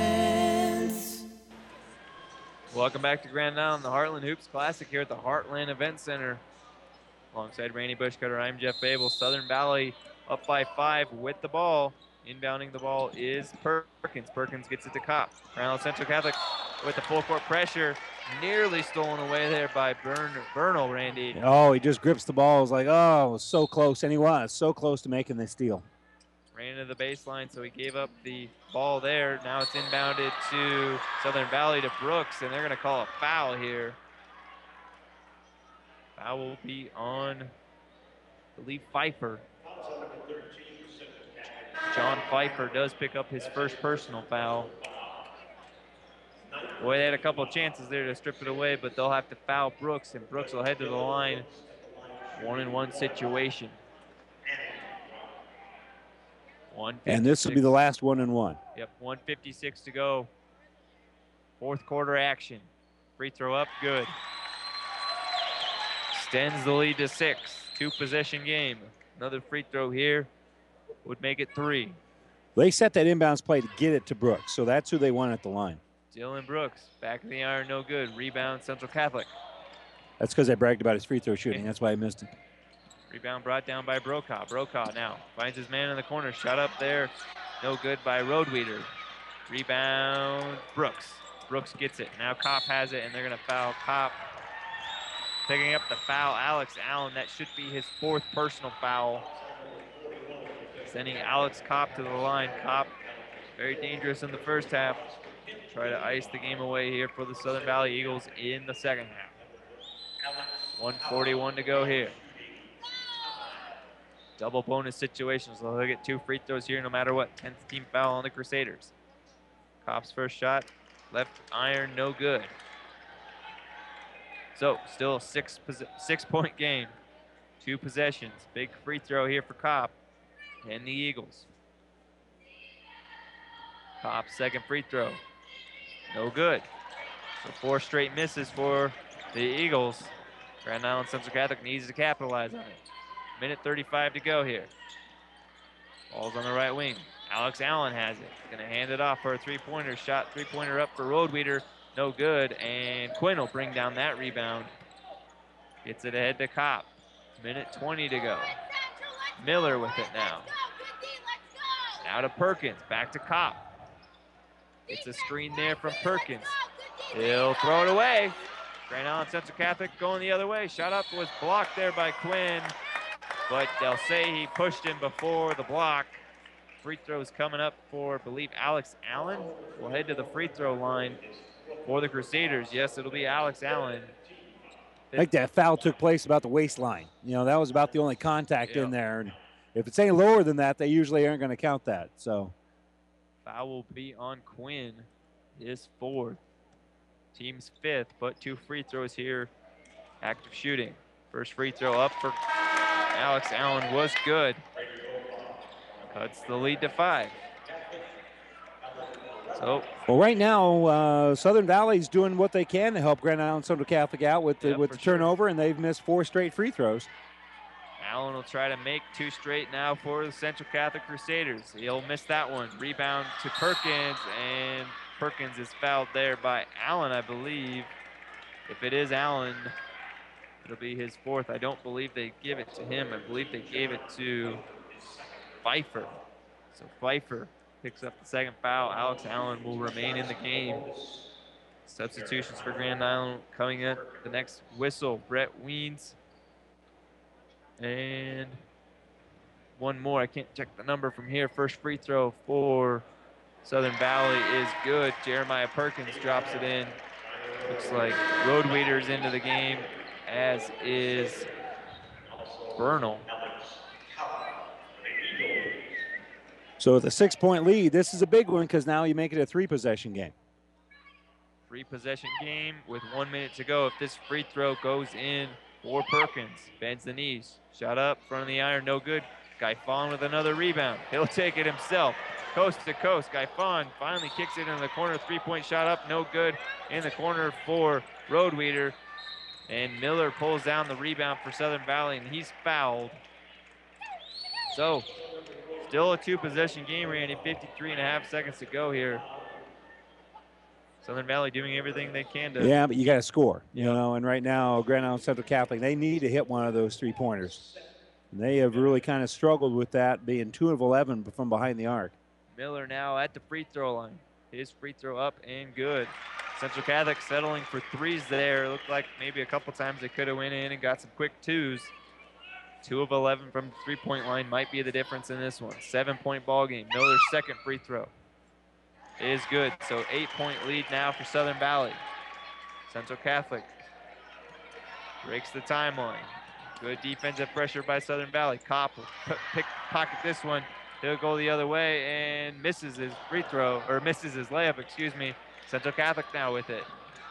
Welcome back to Grand Island, the Heartland Hoops Classic here at the Heartland Event Center. Alongside Randy Bushcutter, I'm Jeff Babel. Southern Valley up by five with the ball. Inbounding the ball is Perkins. Perkins gets it to Kopp. Grand Island Central Catholic with the full court pressure. Nearly stolen away there by Bern, Bernal, Randy. Oh, he just grips the ball. It's like, oh, it was so close. And he was so close to making the steal. Ran into the baseline, so he gave up the ball there. Now it's inbounded to Southern Valley to Brooks, and they're going to call a foul here. Foul will be on, I believe, Pfeiffer. John Pfeiffer does pick up his first personal foul. Boy, they had a couple of chances there to strip it away, but they'll have to foul Brooks, and Brooks will head to the line. One-and-one situation. And this will be the last one and one. Yep, one fifty-six to go. Fourth quarter action. Free throw up, good. Extends the lead to six. Two possession game. Another free throw here would make it three. They set that inbounds play to get it to Brooks, so that's who they want at the line. Dylan Brooks, back of the iron, no good. Rebound, Central Catholic. That's because I bragged about his free throw shooting. That's why I missed it. Rebound brought down by Brokaw. Brokaw now finds his man in the corner. Shot up there. No good by Roadweeder. Rebound, Brooks. Brooks gets it. Now Kopp has it, and they're going to foul Kopp. Picking up the foul, Alex Allen. That should be his fourth personal foul. Sending Alex Kopp to the line. Kopp, very dangerous in the first half. Try to ice the game away here for the Southern Valley Eagles in the second half. one forty-one to go here. Double bonus situation, so they'll get two free throws here no matter what. tenth team foul on the Crusaders. Kopp's first shot, left iron, no good. So still a six, six point game. Two possessions. Big free throw here for Kopp and the Eagles. Kopp, second free throw. No good. So four straight misses for the Eagles. Grand Island Central Catholic needs to capitalize on it. Minute thirty-five to go here. Ball's on the right wing. Alex Allen has it. Gonna hand it off for a three-pointer. Shot three-pointer up for Roadweeder. No good. And Quinn will bring down that rebound. Gets it ahead to Kopp. Minute twenty to go. Miller with it now. Now to Perkins. Back to Kopp. It's a screen there from Perkins. He'll throw it away. Grand Island Central Catholic going the other way. Shot up was blocked there by Quinn, but they'll say he pushed him before the block. Free throws coming up for, I believe, Alex Allen. We'll head to the free throw line for the Crusaders. Yes, it'll be Alex Allen. I think that foul took place about the waistline. You know, that was about the only contact Yeah. in there. And if it's any lower than that, they usually aren't going to count that. So Foul will be on Quinn, his fourth. Team's fifth, but two free throws here. Active shooting. First free throw up for Alex Allen was good. Cuts the lead to five. So, well, right now, uh, Southern Valley's doing what they can to help Grand Island Central Catholic out with the, Yep, with for the turnover, and they've missed four straight free throws. Allen will try to make two straight now for the Central Catholic Crusaders. He'll miss that one. Rebound to Perkins, and Perkins is fouled there by Allen, I believe. If it is Allen, it'll be his fourth. I don't believe they give it to him. I believe they gave it to Pfeiffer. So Pfeiffer picks up the second foul. Alex Allen will remain in the game. Substitutions for Grand Island coming at the next whistle. Brett Weens. And one more. I can't check the number from here. First free throw for Southern Valley is good. Jeremiah Perkins drops it in. Looks like Roadweeder's into the game, as is Bernal. So with a six-point lead, this is a big one because now you make it a three-possession game. Three possession game with one minute to go. If this free throw goes in for Perkins, bends the knees. Shot up, front of the iron, no good. Guy Fawn with another rebound. He'll take it himself. Coast to coast. Guy Fawn finally kicks it in the corner. Three-point shot up, no good. In the corner for Roadweeder. And Miller pulls down the rebound for Southern Valley, and he's fouled. So, still a two-possession game, Randy. fifty-three and a half seconds to go here. Southern Valley doing everything they can to. Yeah, but you got to score, you know. And right now, Grand Island Central Catholic, they need to hit one of those three-pointers. And they have really kind of struggled with that, being two of eleven from behind the arc. Miller now at the free throw line. His free throw up and good. Central Catholic settling for threes there. Looked like maybe a couple times they could have went in and got some quick twos. Two of eleven from the three-point line might be the difference in this one. Seven-point ball game. Miller's second free throw is good. So eight-point lead now for Southern Valley. Central Catholic breaks the timeline. Good defensive pressure by Southern Valley. Kopp will pick pocket this one. He'll go the other way and misses his free throw, or misses his layup, excuse me. Central Catholic now with it.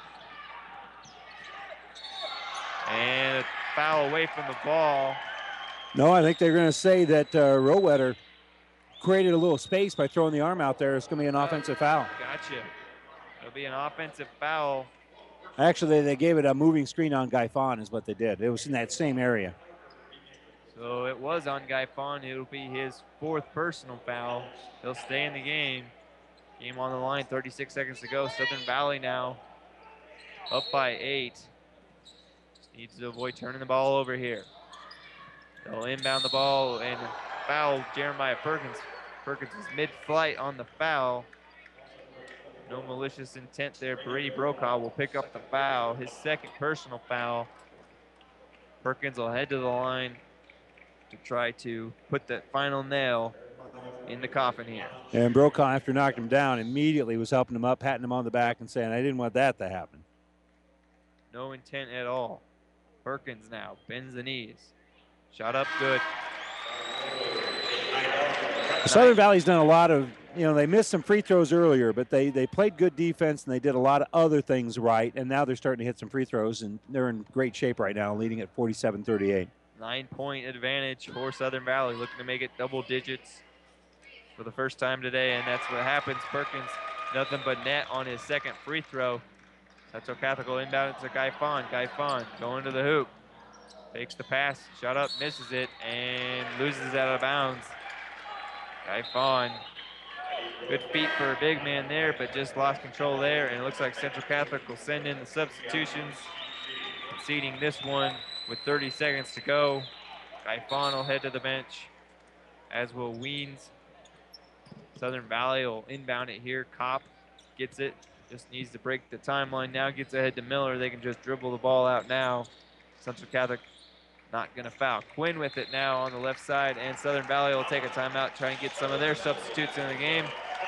And a foul away from the ball. No, I think they're going to say that uh, Rowetter created a little space by throwing the arm out there. It's going to be an offensive foul. Gotcha. It'll be an offensive foul. Actually, they gave it a moving screen on Guy Fawn is what they did. It was in that same area. So it was on Guy Fawn. It'll be his fourth personal foul. He'll stay in the game. Game on the line, thirty-six seconds to go. Southern Valley now up by eight. Just needs to avoid turning the ball over here. They'll inbound the ball and foul Jeremiah Perkins. Perkins is mid-flight on the foul. No malicious intent there. Brady Brokaw will pick up the foul, his second personal foul. Perkins will head to the line to try to put that final nail in the coffin here. And Brokaw, after knocking him down, immediately was helping him up, patting him on the back and saying, I didn't want that to happen. No intent at all. Perkins now bends the knees. Shot up good. Southern Valley's done a lot of, you know, they missed some free throws earlier, but they, they played good defense and they did a lot of other things right, and now they're starting to hit some free throws, and they're in great shape right now, leading at forty-seven thirty-eight. Nine-point advantage for Southern Valley, looking to make it double digits. for the first time today, and that's what happens. Perkins, nothing but net on his second free throw. Central Catholic will inbound to Guy Fawn. Guy Fawn going to the hoop. Takes the pass, shot up, misses it, and loses it out of bounds. Guy Fawn, good feet for a big man there, but just lost control there, and it looks like Central Catholic will send in the substitutions, conceding this one with thirty seconds to go. Guy Fawn will head to the bench, as will Weens. Southern Valley will inbound it here. Kopp gets it, just needs to break the timeline now, gets ahead to Miller. They can just dribble the ball out now. Central Catholic not going to foul. Quinn with it now on the left side, and Southern Valley will take a timeout, try and get some of their substitutes in the game.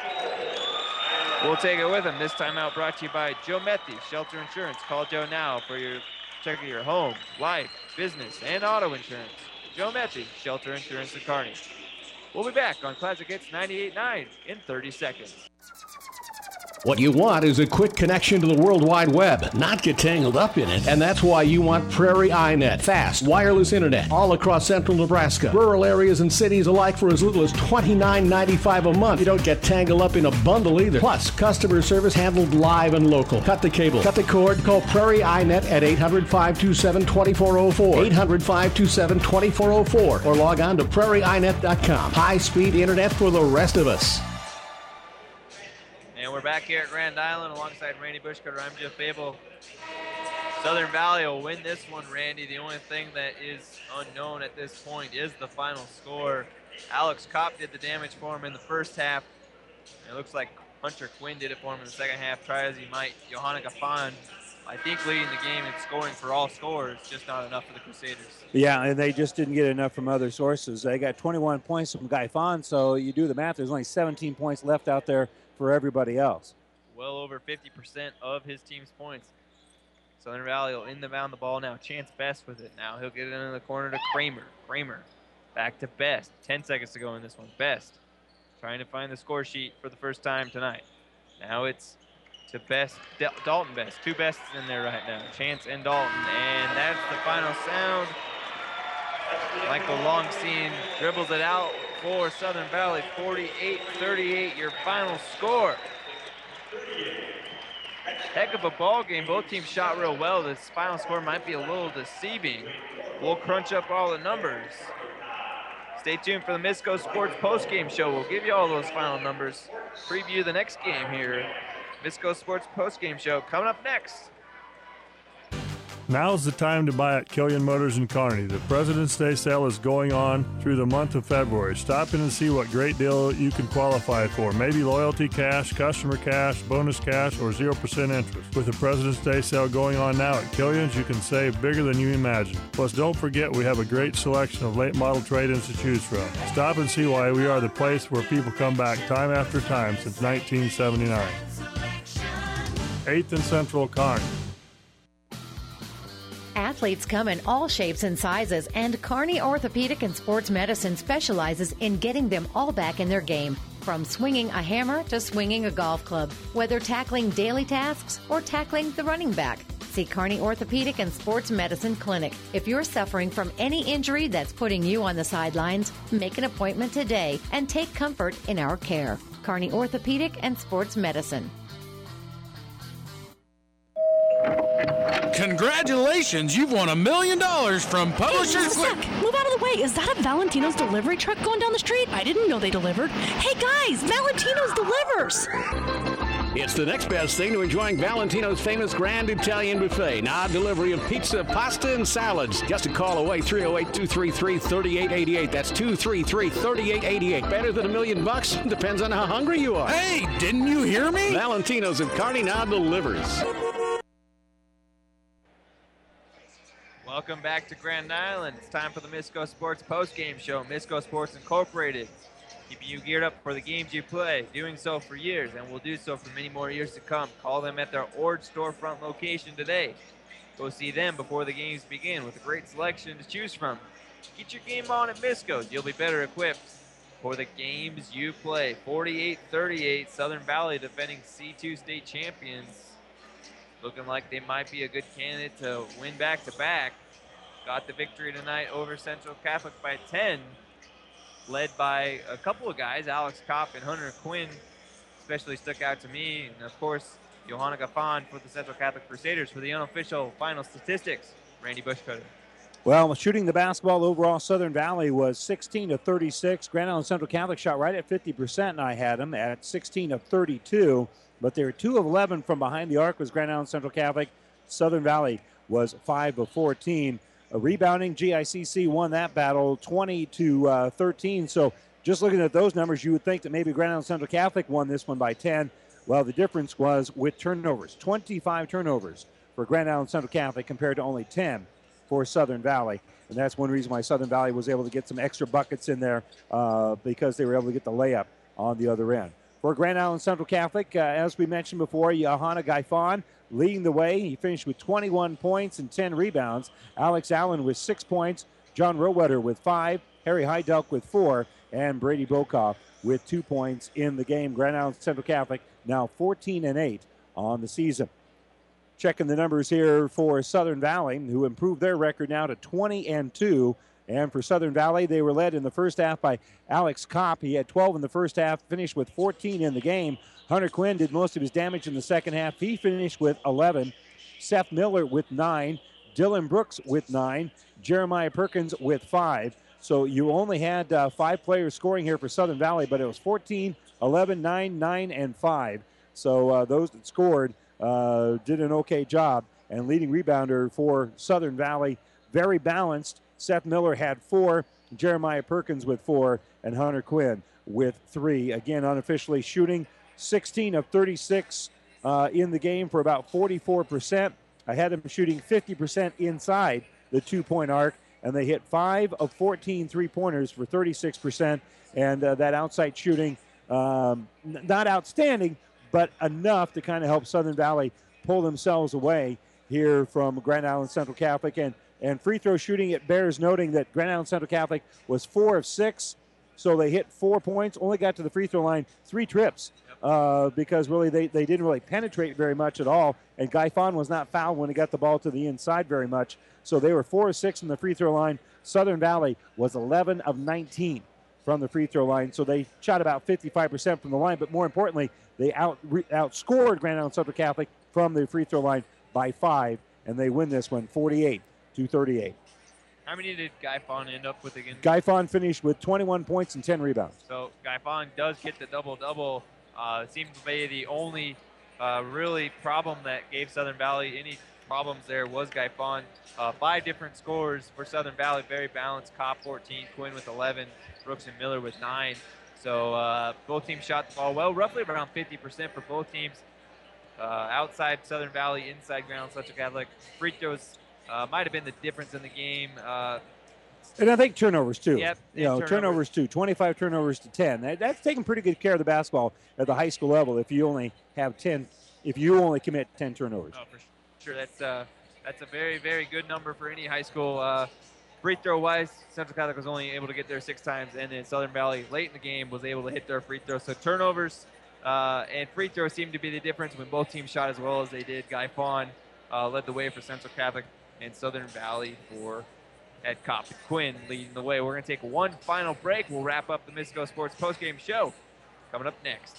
We'll take it with them. This timeout brought to you by Joe Methy, Shelter Insurance. Call Joe now for your check of your home, life, business, and auto insurance. Joe Methy, Shelter Insurance in Kearney. We'll be back on Classic Hits ninety-eight point nine in thirty seconds. What you want is a quick connection to the World Wide Web, not get tangled up in it. And that's why you want Prairie iNet. Fast, wireless internet all across central Nebraska. Rural areas and cities alike for as little as twenty-nine ninety-five a month. You don't get tangled up in a bundle either. Plus, customer service handled live and local. Cut the cable, cut the cord, call Prairie iNet at eight hundred, five two seven, two four zero four, eight hundred, five two seven, two four zero four, or log on to prairie i net dot com. High-speed internet for the rest of us. And we're back here at Grand Island alongside Randy Bushcutter. I'm Jeff Babel. Southern Valley will win this one, Randy. The only thing that is unknown at this point is the final score. Alex Kopp did the damage for him in the first half. It looks like Hunter Quinn did it for him in the second half. Try as he might, Johanna Gafan, I think, leading the game and scoring for all scores, just not enough for the Crusaders. Yeah, and they just didn't get enough from other sources. They got twenty-one points from Guy Fawn, so you do the math, there's only seventeen points left out there for everybody else. Well over fifty percent of his team's points. Southern Valley will inbound the ball now. Chance Best with it now. He'll get it into the corner to Kramer. Kramer back to Best. ten seconds to go in this one. Best trying to find the score sheet for the first time tonight. Now it's to Best, Dalton Best. Two Bests in there right now. Chance and Dalton. And that's the final sound. Michael Longstein dribbles it out for Southern Valley. forty-eight thirty-eight, your final score. Heck of a ball game. Both teams shot real well. This final score might be a little deceiving. We'll crunch up all the numbers. Stay tuned for the Misco Sports postgame show. We'll give you all those final numbers. Preview the next game here. Misco Sports postgame show coming up next. Now's the time to buy at Killian Motors in Kearney. The President's Day sale is going on through the month of February. Stop in and see what great deal you can qualify for. Maybe loyalty cash, customer cash, bonus cash, or zero percent interest. With the President's Day sale going on now at Killian's, you can save bigger than you imagine. Plus, don't forget we have a great selection of late model trade-ins to choose from. Stop and see why we are the place where people come back time after time since nineteen seventy-nine. eighth and Central, Kearney. Athletes come in all shapes and sizes, and Kearney Orthopedic and Sports Medicine specializes in getting them all back in their game. From swinging a hammer to swinging a golf club, whether tackling daily tasks or tackling the running back. See Kearney Orthopedic and Sports Medicine Clinic. If you're suffering from any injury that's putting you on the sidelines, make an appointment today and take comfort in our care. Kearney Orthopedic and Sports Medicine. Congratulations, you've won a million dollars from Publishers Clear. Move out of the way. Is that a Valentino's delivery truck going down the street? I didn't know they delivered. Hey guys, Valentino's delivers. It's the next best thing to enjoying Valentino's famous Grand Italian Buffet. Now delivery of pizza, pasta, and salads. Just a call away, three oh eight, two three three, three eight eight eight. That's two three three, three eight eight eight. Better than a million bucks? Depends on how hungry you are. Hey, didn't you hear me? Valentino's of Kearney now delivers. Welcome back to Grand Island. It's time for the Misco Sports postgame show. Misco Sports Incorporated, keeping you geared up for the games you play, doing so for years, and will do so for many more years to come. Call them at their Ord storefront location today. Go see them before the games begin with a great selection to choose from. Get your game on at Misco's. You'll be better equipped for the games you play. forty-eight thirty-eight, Southern Valley defending C two state champions. Looking like they might be a good candidate to win back-to-back. Got the victory tonight over Central Catholic by ten. led by a couple of guys, Alex Kopp and Hunter Quinn, especially stuck out to me. And of course, Johanna Gaffon for the Central Catholic Crusaders. For the unofficial final statistics, Randy Bushcutter. Well, shooting the basketball overall, Southern Valley was sixteen of thirty-six. Grand Island Central Catholic shot right at fifty percent, and I had them at sixteen of thirty-two. But they were two of eleven from behind the arc was Grand Island Central Catholic. Southern Valley was five of fourteen. Uh, rebounding, G I C C won that battle twenty to thirteen. So just looking at those numbers, you would think that maybe Grand Island Central Catholic won this one by ten. Well, the difference was with turnovers. twenty-five turnovers for Grand Island Central Catholic compared to only ten for Southern Valley. And that's one reason why Southern Valley was able to get some extra buckets in there uh, because they were able to get the layup on the other end. For Grand Island Central Catholic, uh, as we mentioned before, Johanna Gaifon leading the way. He finished with twenty-one points and ten rebounds. Alex Allen with six points. John Rowetter with five. Harry Heidelk with four. And Brady Bokoff with two points in the game. Grand Island Central Catholic now fourteen and eight on the season. Checking the numbers here for Southern Valley, who improved their record now to twenty and two. And for Southern Valley, they were led in the first half by Alex Kopp. He had twelve in the first half, finished with fourteen in the game. Hunter Quinn did most of his damage in the second half. He finished with eleven. Seth Miller with nine. Dylan Brooks with nine. Jeremiah Perkins with five. So you only had uh, five players scoring here for Southern Valley, but it was fourteen, eleven, nine, nine, and five. So uh, those that scored uh, did an okay job. And leading rebounder for Southern Valley, very balanced. Seth Miller had four, Jeremiah Perkins with four, and Hunter Quinn with three. Again, unofficially shooting sixteen of thirty-six uh, in the game for about forty-four percent. I had them shooting fifty percent inside the two-point arc, and they hit five of fourteen three-pointers for thirty-six percent. And uh, that outside shooting, um, n- not outstanding, but enough to kind of help Southern Valley pull themselves away here from Grand Island Central Catholic. And And free throw shooting, it bears noting that Grand Island Central Catholic was four of six, so they hit four points, only got to the free throw line three trips uh, because really they, they didn't really penetrate very much at all, and Guy Fawn was not fouled when he got the ball to the inside very much, so they were four of six from the free throw line. Southern Valley was eleven of nineteen from the free throw line, so they shot about fifty-five percent from the line, but more importantly, they out re, outscored Grand Island Central Catholic from the free throw line by five, and they win this one forty-eight to thirty-eight. How many did Guy Fawn end up with again? Guy Fawn finished with twenty-one points and ten rebounds. So Guy Fawn does get the double-double. Uh, seems to be the only uh, really problem that gave Southern Valley any problems there was Guy Fawn. Uh, five different scores for Southern Valley, very balanced. Kopp fourteen, Quinn with eleven, Brooks and Miller with nine. So uh, both teams shot the ball well, roughly around fifty percent for both teams. Uh, outside Southern Valley, inside Grand Island Central Catholic. Free throws Uh, might have been the difference in the game. Uh, and I think turnovers, too. Yep. You know, turnovers. turnovers, too. twenty-five turnovers to ten. That, that's taking pretty good care of the basketball at the high school level if you only have ten, if you only commit ten turnovers. Oh, for sure. That's, uh, that's a very, very good number for any high school. Uh, free throw-wise, Central Catholic was only able to get there six times, and then Southern Valley, late in the game, was able to hit their free throws. So turnovers uh, and free throws seemed to be the difference when both teams shot as well as they did. Guy Fawn uh, led the way for Central Catholic, and Southern Valley for Ed Kopp. Quinn leading the way. We're going to take one final break. We'll wrap up the Missco Sports postgame show coming up next.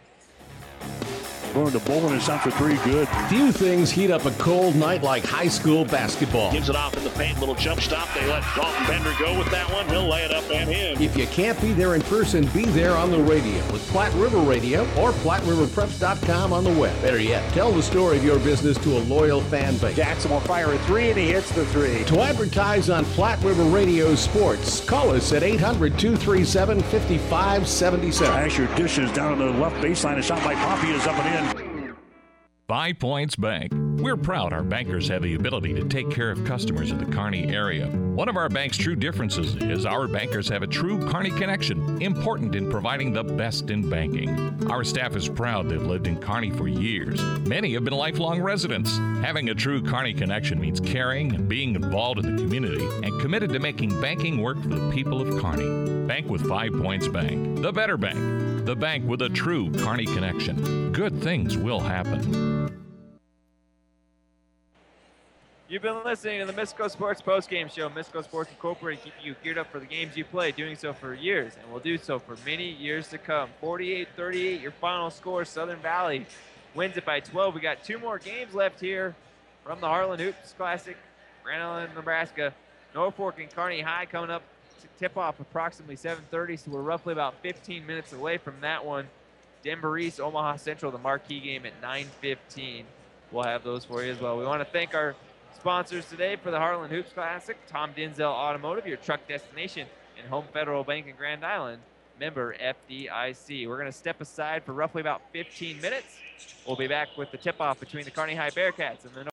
Going to Bolin is out for three, good. Few things heat up a cold night like high school basketball. Gives it off in the paint, little jump stop. They let Dalton Bender go with that one. He'll lay it up and in. If you can't be there in person, be there on the radio with Platte River Radio or Platte River Preps dot com on the web. Better yet, tell the story of your business to a loyal fan base. Jackson will fire a three, and he hits the three. To advertise on Platte River Radio Sports, call us at eight hundred, two three seven, five five seven seven. Asher dishes down to the left baseline. A shot by Poppy is up and in. Five Points Bank. We're proud our bankers have the ability to take care of customers in the Kearney area. One of our bank's true differences is our bankers have a true Kearney connection, important in providing the best in banking. Our staff is proud they've lived in Kearney for years. Many have been lifelong residents. Having a true Kearney connection means caring and being involved in the community and committed to making banking work for the people of Kearney. Bank with Five Points Bank. The better bank. The bank with a true Kearney connection. Good things will happen. You've been listening to the Misco Sports Postgame Show. Misco Sports Incorporated, keeping you geared up for the games you play, doing so for years, and will do so for many years to come. forty-eight thirty-eight, your final score. Southern Valley wins it by twelve. We got two more games left here from the Heartland Hoops Classic, Grand Island, Nebraska. Norfolk and Kearney High coming up to tip off approximately seven thirty, so we're roughly about fifteen minutes away from that one. Denver East, Omaha Central, the marquee game at nine fifteen. We'll have those for you as well. We want to thank our sponsors today for the Heartland Hoops Classic, Tom Denzel Automotive, your truck destination, and Home Federal Bank in Grand Island, member F D I C. We're going to step aside for roughly about fifteen minutes. We'll be back with the tip-off between the Kearney High Bearcats and the